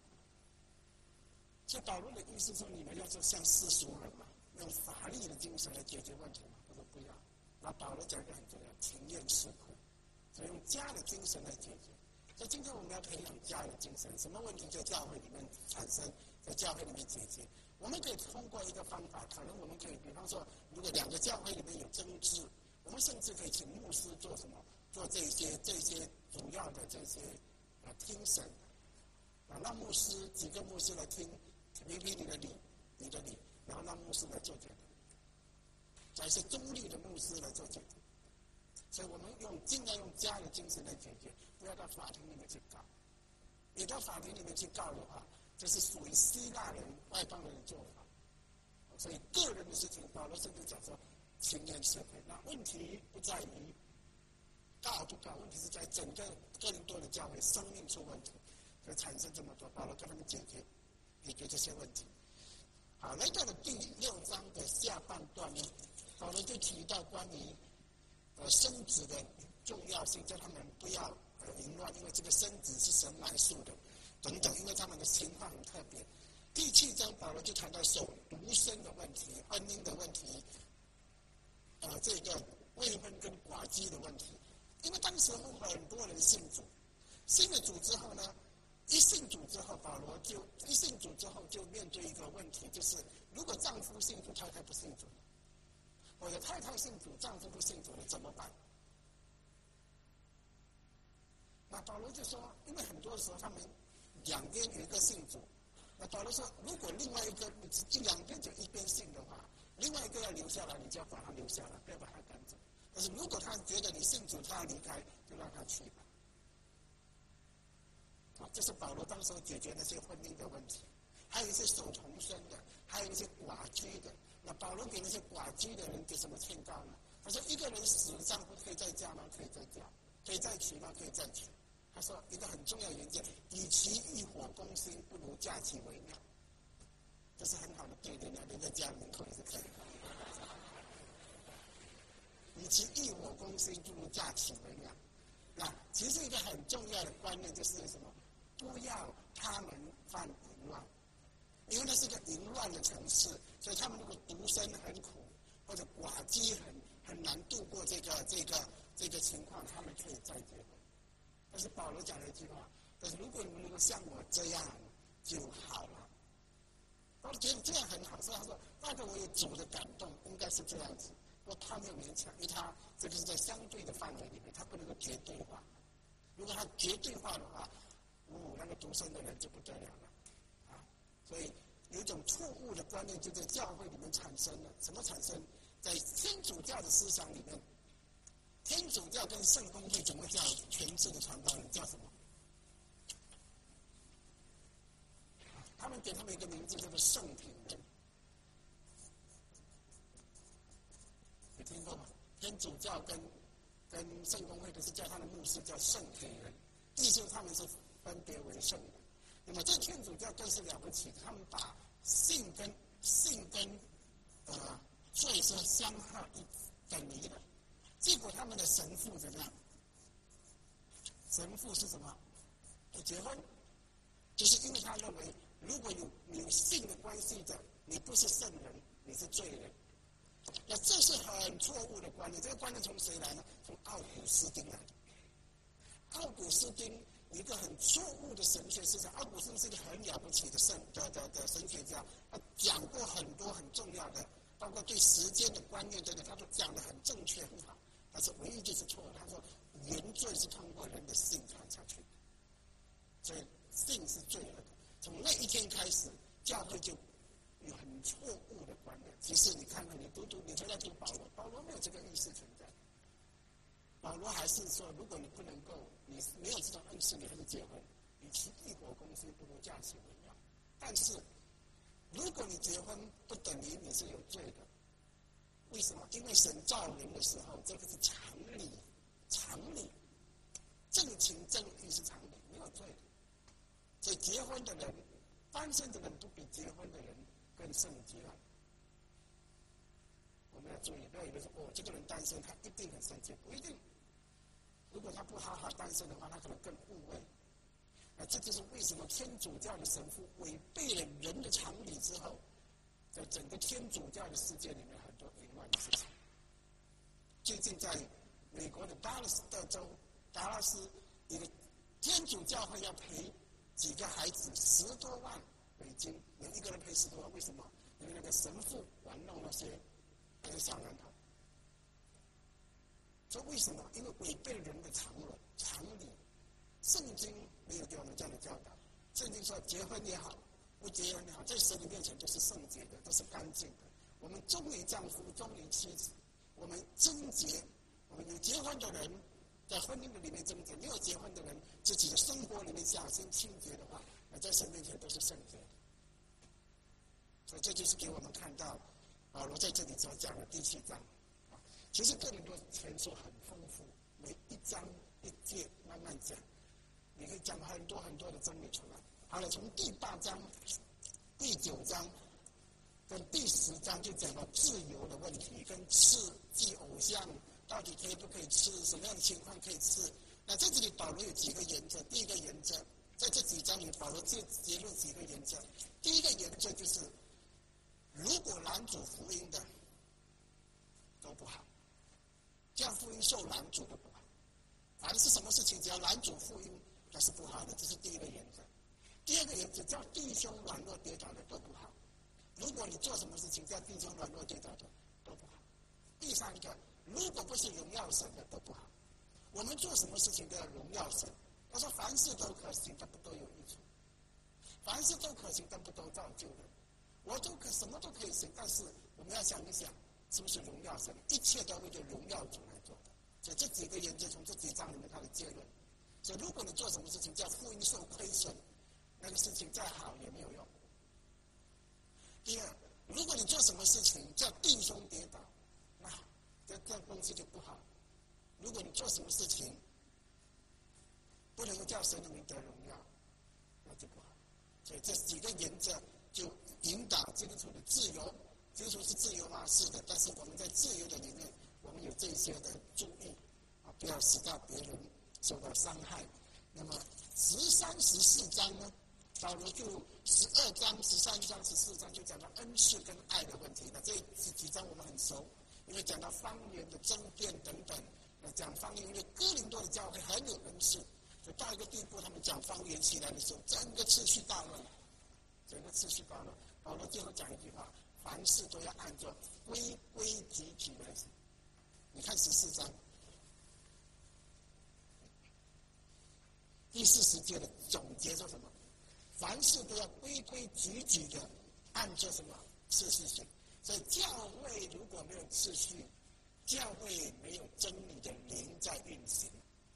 所以保罗的意思说，你们要做像世俗人嘛，用法律的精神来解决问题嘛。我说不要。那保罗讲一个很重要，情愿吃苦，所以用家的精神来解决。所以今天我们要培养家的精神，什么问题在教会里面产生，在教会里面解决。我们可以通过一个方法，可能我们可以，比方说，如果两个教会里面有争执，我们甚至可以请牧师做什么，做这些这些主要的这些啊听审，啊让牧师几个牧师来听，评评你的理，你的理，然后让牧师来做决定，找一些中立的牧师来做决定。所以我们用尽量用家的精神来解决，不要到法庭里面去告。你到法庭里面去告的话，这是属于希腊人、外邦人的做法。所以个人的事情，保罗甚至讲说情愿吃亏。那问题不在于告不告，问题是在整个哥林多的教会生命出问题，所以产生这么多。保罗跟他们解决解决这些问题。好，来到了第六章的下半段呢，保罗就提到关于呃生子的重要性，叫他们不要呃淫乱，因为这个生子是神买赎的，等等，因为他们的情况很特别。第七章保罗就谈到手独生的问题、婚姻的问题，呃，这个未婚跟寡妻的问题。因为当时很多人信主，信了主之后呢，一信主之后，保罗就一信主之后就面对一个问题，就是如果丈夫信主，太太不信主， 我的太太信主，丈夫不信主，你怎么办？那保罗就说，因为很多时候他们两边有一个信主，那保罗说，如果另外一个这两边就一边信的话，另外一个要留下来，你就要把他留下来，不要把他赶走。但是如果他觉得你信主，他要离开，就让他去吧。啊，这是保罗当时解决那些婚姻的问题，还有一些守童身的，还有一些寡居的。那保罗给那些寡居的人给什么劝告呢？他说：一个人死了，丈夫可以再嫁吗？可以再嫁。可以再娶吗？可以再娶。他说一个很重要的原则：与其欲火攻心，不如嫁其为妙。这是很好的对联，两人在家门口也是可以的。与其欲火攻心，不如嫁其为妙。那其实一个很重要的观念就是什么？不要他们犯淫乱，因为那是一个淫乱的城市，所以他们如果独身很苦，或者寡居很很难度过这个这个这个情况，他们可以再结婚。但是保罗讲了一句话：但是如果你们能够像我这样就好了。保罗觉得这样很好，所以他说：大概我有主的感动，应该是这样子。不过他没有勉强，因为他这个是在相对的范围里面，他不能够绝对化。如果他绝对化的话，哦，那个独身的人就不得了了，啊！所以有一种错误的观念就在教会里面产生了。什么产生？在天主教的思想里面，天主教跟圣公会怎么叫全智的传道人？叫什么？他们给他们一个名字叫做圣品人，有听过吗？天主教跟跟圣公会都是叫他的牧师叫圣品人，意思他们是分别为圣的。那么这天主教更是了不起，他们把性跟性跟呃罪是相合一等于的。结果他们的神父怎么样？神父是什么？不结婚，就是因为他认为，如果有有性的关系的，你不是圣人，你是罪人。那这是很错误的观念。这个观念从谁来呢？从奥古斯丁来的。奥古斯丁一个很错误的神学思想。奥古斯丁是一个很了不起的圣的的的神学家，他讲过很多很重要的，包括对时间的观念等等，他都讲得很正确很好。但是唯一就是错的，他说原罪是通过人的性传下去的，所以性是罪恶的。从那一天开始，教会就有很错误的观念。其实你看看，你读读，你回来读保罗，保罗没有这个意识存在。保罗还是说，如果你不能够，你没有这种恩赐，你还是结婚，与其欲火攻心，不如嫁其为妙。但是，如果你结婚，不等于你是有罪的。为什么？因为神造人的时候，这个是常理，常理，正情正义是常理，没有罪的。所以结婚的人，单身的人不比结婚的人更圣洁啊。我们要注意，不要以为说哦，这个人单身，他一定很圣洁，不一定。如果他不好好单身的话，他可能更污秽。那这就是为什么天主教的神父违背了人的常理之后，在整个天主教的世界里面很多淫乱的事情。最近在美国的达拉斯特州，达拉斯一个天主教会要赔几个孩子十多万美金，有一个人赔十多万，为什么？因为那个神父玩弄那些那个小男童。说为什么？因为违背人的常论、常理。圣经没有给我们这样的教导。圣经说，结婚也好，不结婚也好，在神的面前都是圣洁的，都是干净的。我们忠于丈夫，忠于妻子，我们贞洁。我们有结婚的人在婚姻的里面贞洁，没有结婚的人自己的生活里面小心清洁的话，那在神面前都是圣洁的。所以这就是给我们看到保罗在这里所讲的第七章。其实哥林多前书很丰富，每一章一节慢慢讲，你可以讲很多很多的真理出来。好了，从第八章、第九章跟第十章就讲到自由的问题，跟吃祭偶像到底可以不可以吃，什么样的情况可以吃。那在这里保罗有几个原则。第一个原则，在这几章里保罗就结论几个原则。第一个原则就是，如果拦阻福音的都不好，叫福音受拦阻的不好。凡是什么事情只要拦阻福音，那是不好的，这是第一个原则。第二个原则，叫弟兄软弱跌倒的都不好。如果你做什么事情叫弟兄软弱跌倒的都不好。 第三个，如果不是荣耀神的都不好。我们做什么事情都要荣耀神。他说凡事都可行，但不都有益处；凡事都可行，但不都造就人。我都可什么都可以行，但是我们要想一想，是不是荣耀神？一切都为了荣耀主来做的。所以这几个原则从这几章里面他的结论。所以如果你做什么事情叫福音受亏损，那个事情再好也没有用。第二，如果你做什么事情叫弟兄跌倒，那这这东西就不好。如果你做什么事情不能够叫神的名得荣耀，那就不好。所以这几个原则就引导基督徒的自由。基督徒是自由吗？是的，但是我们在自由的里面，我们有这些的注意啊，不要使到别人受到伤害。那么十三、十四章呢？保罗就十二章、十三章、十四章就讲到恩赐跟爱的问题。那这几章我们很熟，因为讲到方言的争辩等等。讲方言，因为哥林多的教会很有恩赐，所以到一个地步，他们讲方言起来的时候，整个秩序大乱，整个秩序大乱。保罗最后讲一句话：凡事都要按照规规矩矩来行。你看十四章第四十节的总结说什么？凡事都要规规矩矩的按照什么次序行。所以教会如果没有次序，教会没有真理的灵在运行，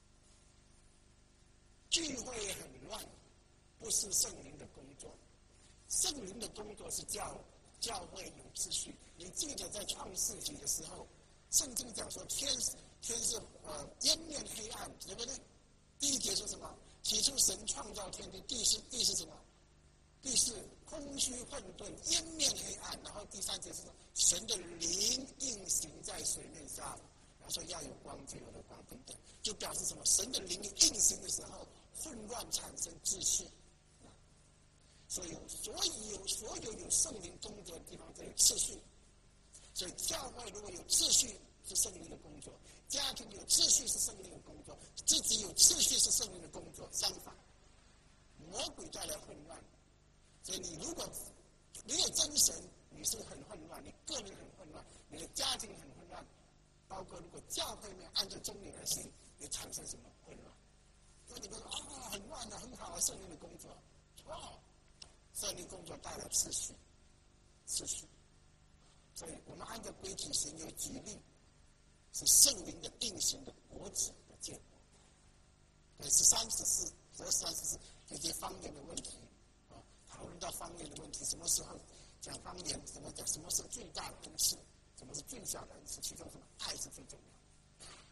聚会很乱，不是圣灵的工作。圣灵的工作是叫教会有秩序。你记得在创世纪的时候，圣经讲说天天是呃烟面黑暗，对不对？第一节说什么？起初神创造天地，地是地是什么？地是空虚混沌，烟面黑暗。然后第三节是说神的灵运行在水面上，然后说要有光就有了光等等，就表示什么？神的灵运行的时候，混乱产生秩序。所以所以有所有有圣灵工作的地方都有秩序。所以教会如果有秩序是圣灵的工作，家庭有秩序是圣灵的工作，自己有秩序是圣灵的工作。相反，魔鬼带来混乱。所以你如果没有真神，你是很混乱，你个人很混乱，你的家庭很混乱，包括如果教会没有按照真理而行，也产生什么混乱？所以你们说啊，很乱啊，很好啊，圣灵的工作，错，圣灵工作带来秩序，秩序。所以我们按照规矩行，有举例，是圣灵的运行的果子的结果。对，十三、十四、十二、三、十四这些方言的问题。讨论到方言的问题，什么时候讲方言？什么讲？什么是最大的恩赐？什么是最小的恩赐？其中什么爱是最重要的。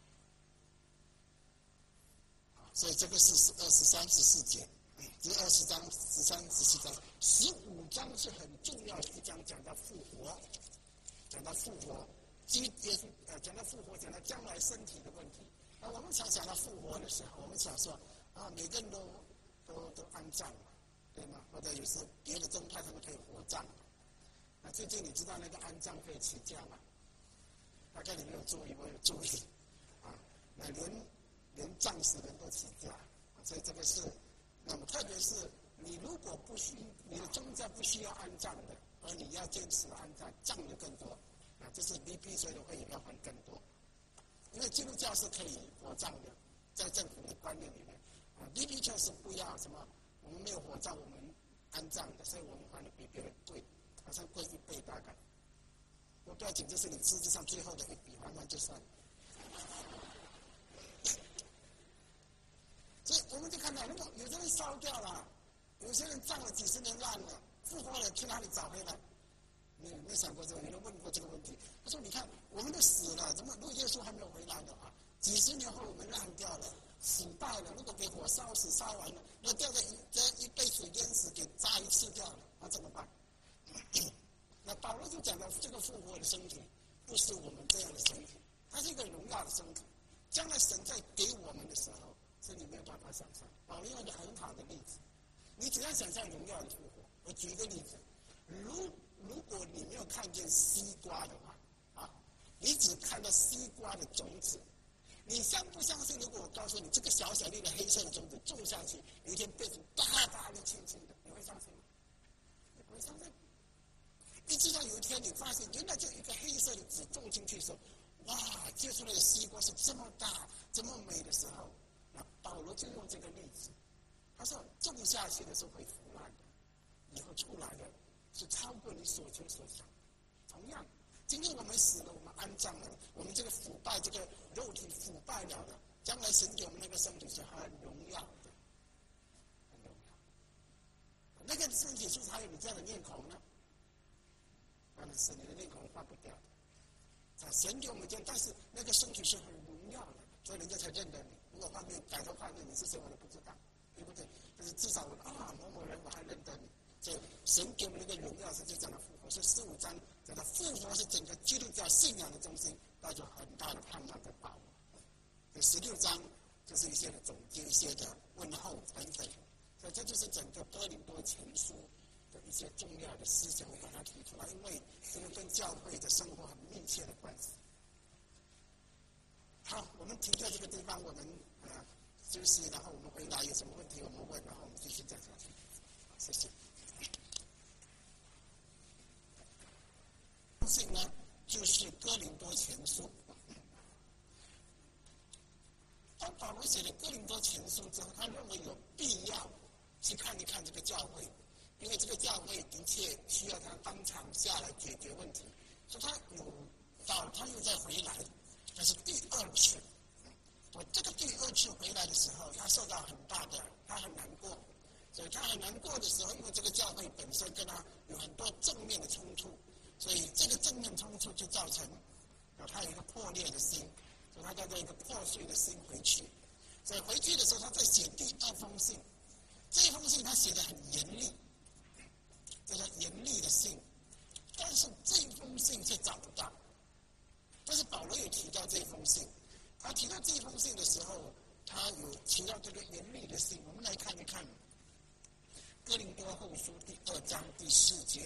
所以这个是十二、十三、十四节。第二十章、十三、十四章、十五章是很重要的一章，讲到复活，讲到复活，基耶稣呃讲到复活，讲到将来身体的问题。那我们常想到复活的时候，我们想说啊，每个人都都都安葬了。对吗？或者有时别的宗派他们可以火葬。那最近你知道那个安葬可以起价吗？大概你没有注意，我有注意啊。那连连葬死人都起价，所以这个是，那么特别是你如果不需你的宗教不需要安葬的，而你要坚持安葬，葬的更多，啊，这是你必须的会要还更多。因为基督教是可以火葬的，在政府的观念里面，啊，你必须是不要什么。我们没有火葬，我们安葬的，所以我们还的比别人贵，好像贵一倍大概。我不要紧，这是你资质上最后的一笔，还完就算。所以我们就看到，如果有些人烧掉了，有些人葬了几十年烂了，复活了去哪里找回来？你有没有想过这个？有人问过这个问题？他说：“你看，我们都死了，怎么如果耶稣还没有回来的话，几十年后我们烂掉了。”腐败了，如果给火烧死烧完了，那掉在这一被水淹死，给炸一次掉了，那怎么办？那保罗就讲到这个复活的身体，不是我们这样的身体，它是一个荣耀的身体。将来神在给我们的时候，是你没有办法想象。保罗用一个很好的例子，你只要想象荣耀的复活。我举一个例子，如如果你没有看见西瓜的话，啊，你只看到西瓜的种子。你相不相信？如果我告诉你，这个小小粒的黑色的种子种下去，有一天变成大大的、青青的，你会相信吗？你不会相信。一直到有一天你发现，原来就一个黑色的籽种进去的时候， 哇，接出来的西瓜是这么大、这么美的时候，那保罗就用这个例子，他说种下去的时候会腐烂的，以后出来的是超过你所求所想。同样，今天我们死了，我们安葬了，我们这个腐败，这个肉体腐败了的，将来神给我们那个身体是很荣耀的，很荣耀。那个身体是不是还有你这样的面孔呢？当然是你的面孔换不掉的。神给我们这样，但是那个身体是很荣耀的，所以人家才认得你。如果换面改头换面，你是谁我都不知道，对不对？但是至少我啊某某人我还认得你。所以神给我们那个荣耀是就讲到复活，所以十五章讲到复活是整个基督教信仰的中心，带着很大的盼望的把握。所以十六章就是一些的总结、一些的问候等等。所以这就是整个哥林多前书的一些重要的思想，我把它提出来，因为这个跟教会的生活很密切的关系。好，我们停在这个地方，我们呃休息，然后我们回答有什么问题我们问，然后我们继续讲下去。谢谢。信呢，就是哥林多前书。当保罗写了哥林多前书之后，他认为有必要去看一看这个教会，因为这个教会的确需要他当场下来解决问题。所以他有到，他又再回来，这是第二次。我这个第二次回来的时候，他受到很大的，他很难过。所以他很难过的时候，因为这个教会本身跟他有很多正面的冲突，所以这个正面冲突就造成他有一个破裂的心，所以他带着一个破碎的心回去。所以回去的时候，他在写第二封信。这封信他写得很严厉，这叫严厉的信。但是这封信却找不到。但是保罗有提到这封信，他提到这封信的时候，他有提到这个严厉的信。我们来看一看哥林多后书第二章第四节。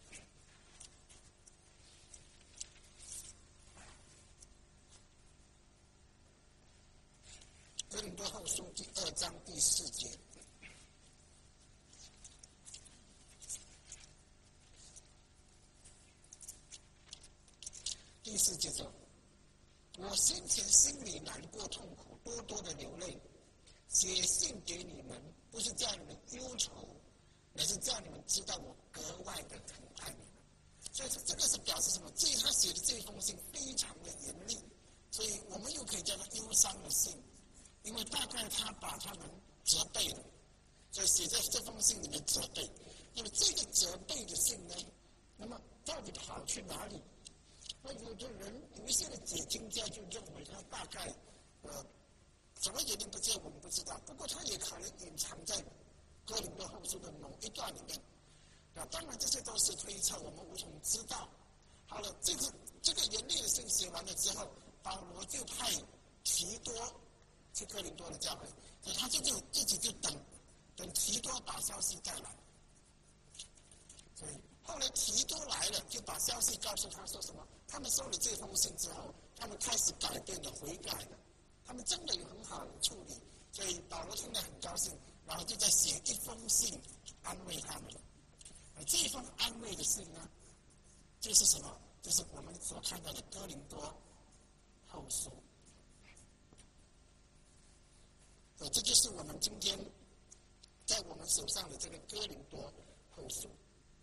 哥林多后书第二章第四节。第四节说：“我先前心里难过痛苦，多多的流泪，写信给你们，不是叫你们忧愁，乃是叫你们知道我格外的疼爱你们。”所以这个是表示什么？这他写的这封信非常的严厉，所以我们又可以叫它忧伤的信，因为大概他把他们责备了，所以写在这封信里面责备。那么这个责备的信呢，那么到底跑去哪里？那有的人有一些的解经家就认为他大概呃怎么决定不见我们不知道，不过他也可能隐藏在哥林多后书的某一段里面。那当然这些都是推测，我们无从知道。好了，这个这个严厉的信写完了之后，保罗就派提多去哥林多的教会，所以他就就自己就等等提多把消息带来。所以后来提多来了，就把消息告诉他说什么？他们收了这封信之后，他们开始改变了、悔改了，他们真的有很好的处理。所以保罗听得很高兴，然后就在写一封信安慰他们。而这一封安慰的信呢，就是什么？就是我们所看到的哥林多后书。所以这就是我们今天在我们手上的这个哥林多后书。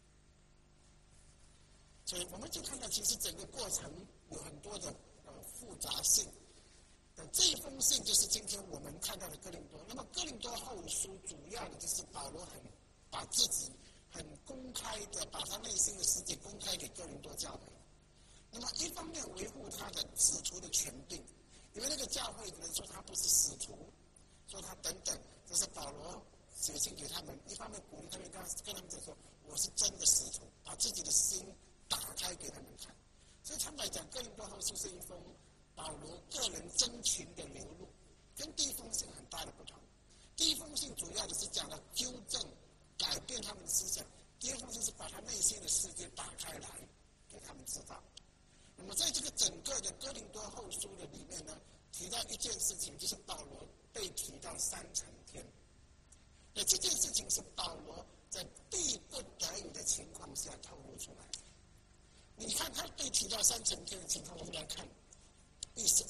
所以我们就看到，其实整个过程有很多的呃复杂性。呃，这一封信就是今天我们看到的哥林多。那么哥林多后书主要的就是保罗很把自己很公开的把他内心的世界公开给哥林多教会。那么一方面维护他的使徒的权柄，因为那个教会的人说他不是使徒，说他等等，这是保罗写信给他们，一方面鼓励他们，跟跟他们讲说我是真的使徒，把自己的心打开给他们看。所以坦白讲，哥林多后书是一封保罗个人真情的流露，跟第一封信很大的不同。第一封信主要的是讲了纠正、改变他们的思想；第二封信是把他内心的世界打开来，给他们知道。那么在这个整个的哥林多后书的里面呢，提到一件事情，就是保罗被提到三层天。那这件事情是保罗在逼不得已的情况下透露出来的。你看他被提到三层天的情况，我们来看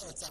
二章。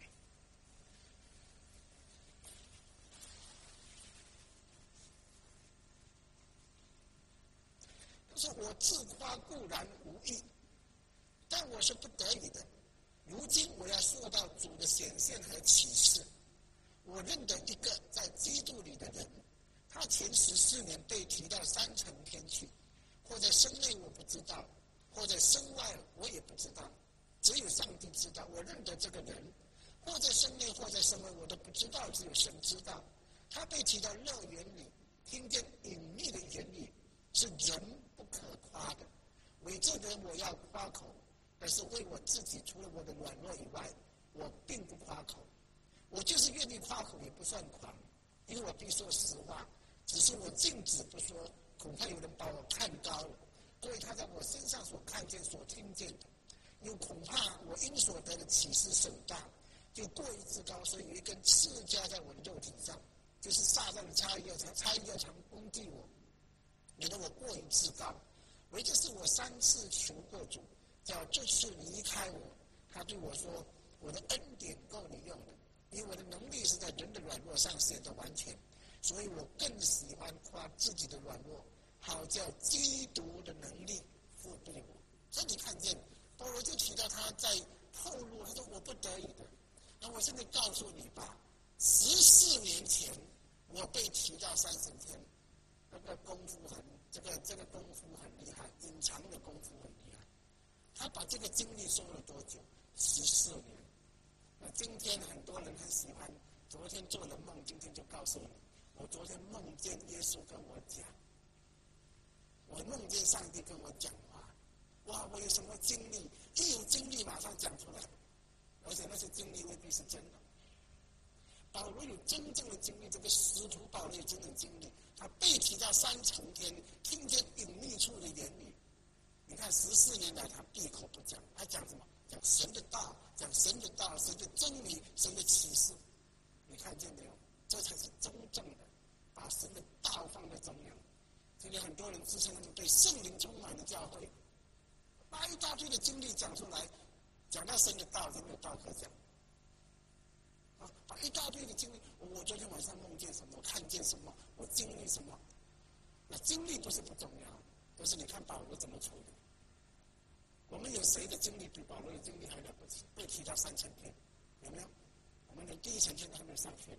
他说：“我自夸固然无益，但我是不得已的。如今我要说到主的显现和启示。我认得一个在基督里的人，他前十四年被提到三层天去，或在身内我不知道，或在身外我也不知道，只有上帝知道。我认得这个人，或在身内或在身外我都不知道，只有神知道。他被提到乐园里，听见隐秘的言语，是人不可夸的。为这人我要夸口，但是为我自己，除了我的软弱以外，我并不夸口。我就是愿意夸口，也不算狂，因为我必说实话。只是我禁止不说，恐怕有人把我看高了，因为他在我身上所看见、所听见的，又恐怕我因所得的启示甚大，就过于自高，所以有一根刺加在我的肉体上，就是撒旦的差异要常差异要常攻击我，免得我过于自高。唯这是我三次求过主，叫这次离开我。他对我说：我的恩典够你用的，因为我的能力是在人的软弱上显得完全。所以我更喜欢夸自己的软弱，好叫基督的能力覆庇我。所以你看见保罗就提到他在透露，他说我不得已的。那我现在告诉你吧，十四年前我被提到三十天，那个功夫很，这个这个功夫很厉害，隐藏的功夫很厉害。他把这个经历说了多久？十四年。那今天很多人很喜欢，昨天做了梦，今天就告诉你。我昨天梦见耶稣跟我讲，我梦见上帝跟我讲话。哇，我有什么经历？一有经历马上讲出来，而且那些经历未必是真的。保罗有真正的经历，这个使徒保罗有真正的经历，他被提到三层天，听见隐秘处的言语。你看十四年来他闭口不讲，他讲什么？讲神的道，讲神的道，神的真理，神的启示。你看见没有？这才是真正的把神的道放在中央。今天很多人自称他们对圣灵充满的教会，把一大堆的经历讲出来，讲到神的道就没有道可讲。啊，把一大堆的经历，我昨天晚上梦见什么，我看见什么，我经历什么。那经历不是不重要，但是你看保罗怎么处理。我们有谁的经历比保罗的经历还了不起？被提到三层天，有没有？我们连第一层天都还没有上去呢。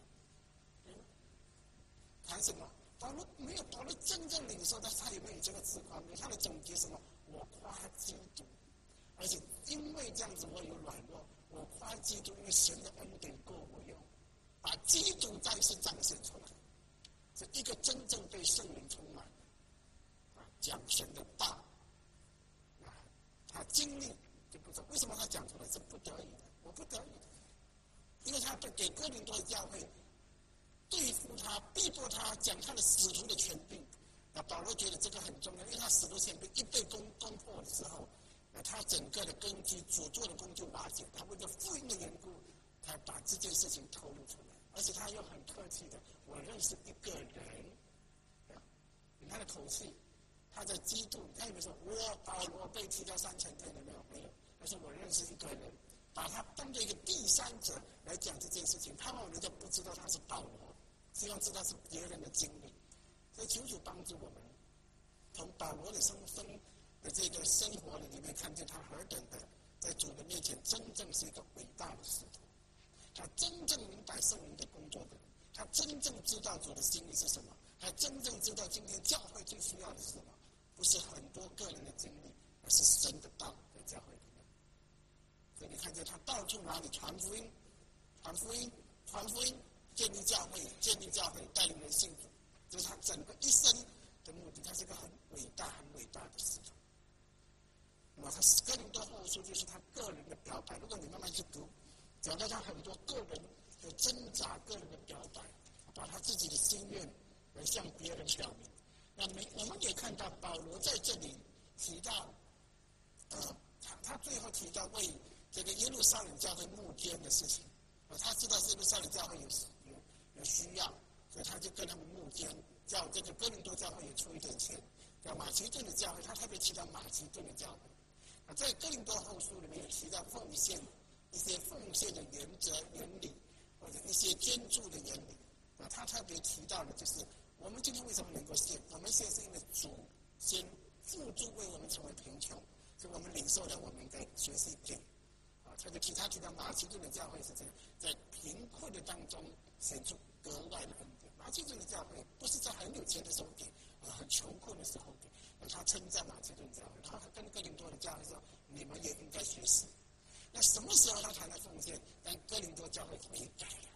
谈什么？保罗没有保罗真正领受，但是他有没有这个自夸？他的总结什么？我夸基督，而且因为这样子我有软弱，我夸基督，因为神的恩典够我用，把基督再次彰显出来。是一个真正被圣灵充满，啊，讲神的道，啊，他经历就不错。为什么他讲出来？是不得已的，我不得已的，因为他给哥林多的教会。对付他，逼迫他讲他的使徒的权柄。那保罗觉得这个很重要，因为他使徒权柄一被攻攻破的时候，那他整个的根基所做的工就瓦解。他为了福音的缘故，他把这件事情透露出来，而且他又很客气的，我认识一个人，你看他的口气，他在基督，他有没有说我保罗被提到三层天了没有？没有，但是我认识一个人，把他当作一个第三者来讲这件事情，盼望人家不知道他是保罗。希望知道是别人的经历，所以求主帮助我们，从保罗的生生的这个生活里面看见他何等的在主的面前真正是一个伟大的使徒，他真正明白圣灵的工作的人，他真正知道主的心意是什么，他真正知道今天教会最需要的是什么，不是很多个人的经历，而是神的道在教会里面。所以你看见他到处哪里传福音，传福音，传福音。建立教会，建立教会，带领人信主，这是他整个一生的目的。他是一个很伟大、很伟大的使徒。那么他哥林多后书就是他个人的表白。如果你慢慢去读，讲到他很多个人的挣扎、个人的表白，把他自己的心愿来向别人表明。那么我们也看到保罗在这里提到，呃，他他最后提到为这个耶路撒冷教会募捐的事情。他知道耶路撒冷教会有有有需要，所以他就跟他们募捐，叫这个哥林多教会也出一点钱，叫马其顿的教会，他特别提到马其顿的教会。啊，在哥林多后书里面也提到奉献一些奉献的原则、原理，或者一些捐助的原理。啊，他特别提到的就是，我们今天为什么能够献？我们献是因为主先付诸为我们成为贫穷，所以我们领受了我们的学习给。啊，特别提他提到马其顿的教会是这样，在贫困的当中显出格外的恩典。马其顿的教会不是在很有钱的时候给，而很穷困的时候给。他称赞马其顿教会，然后他跟哥林多的教会说：“你们也应该学习。”那什么时候他才来奉献？当哥林多教会悔改了。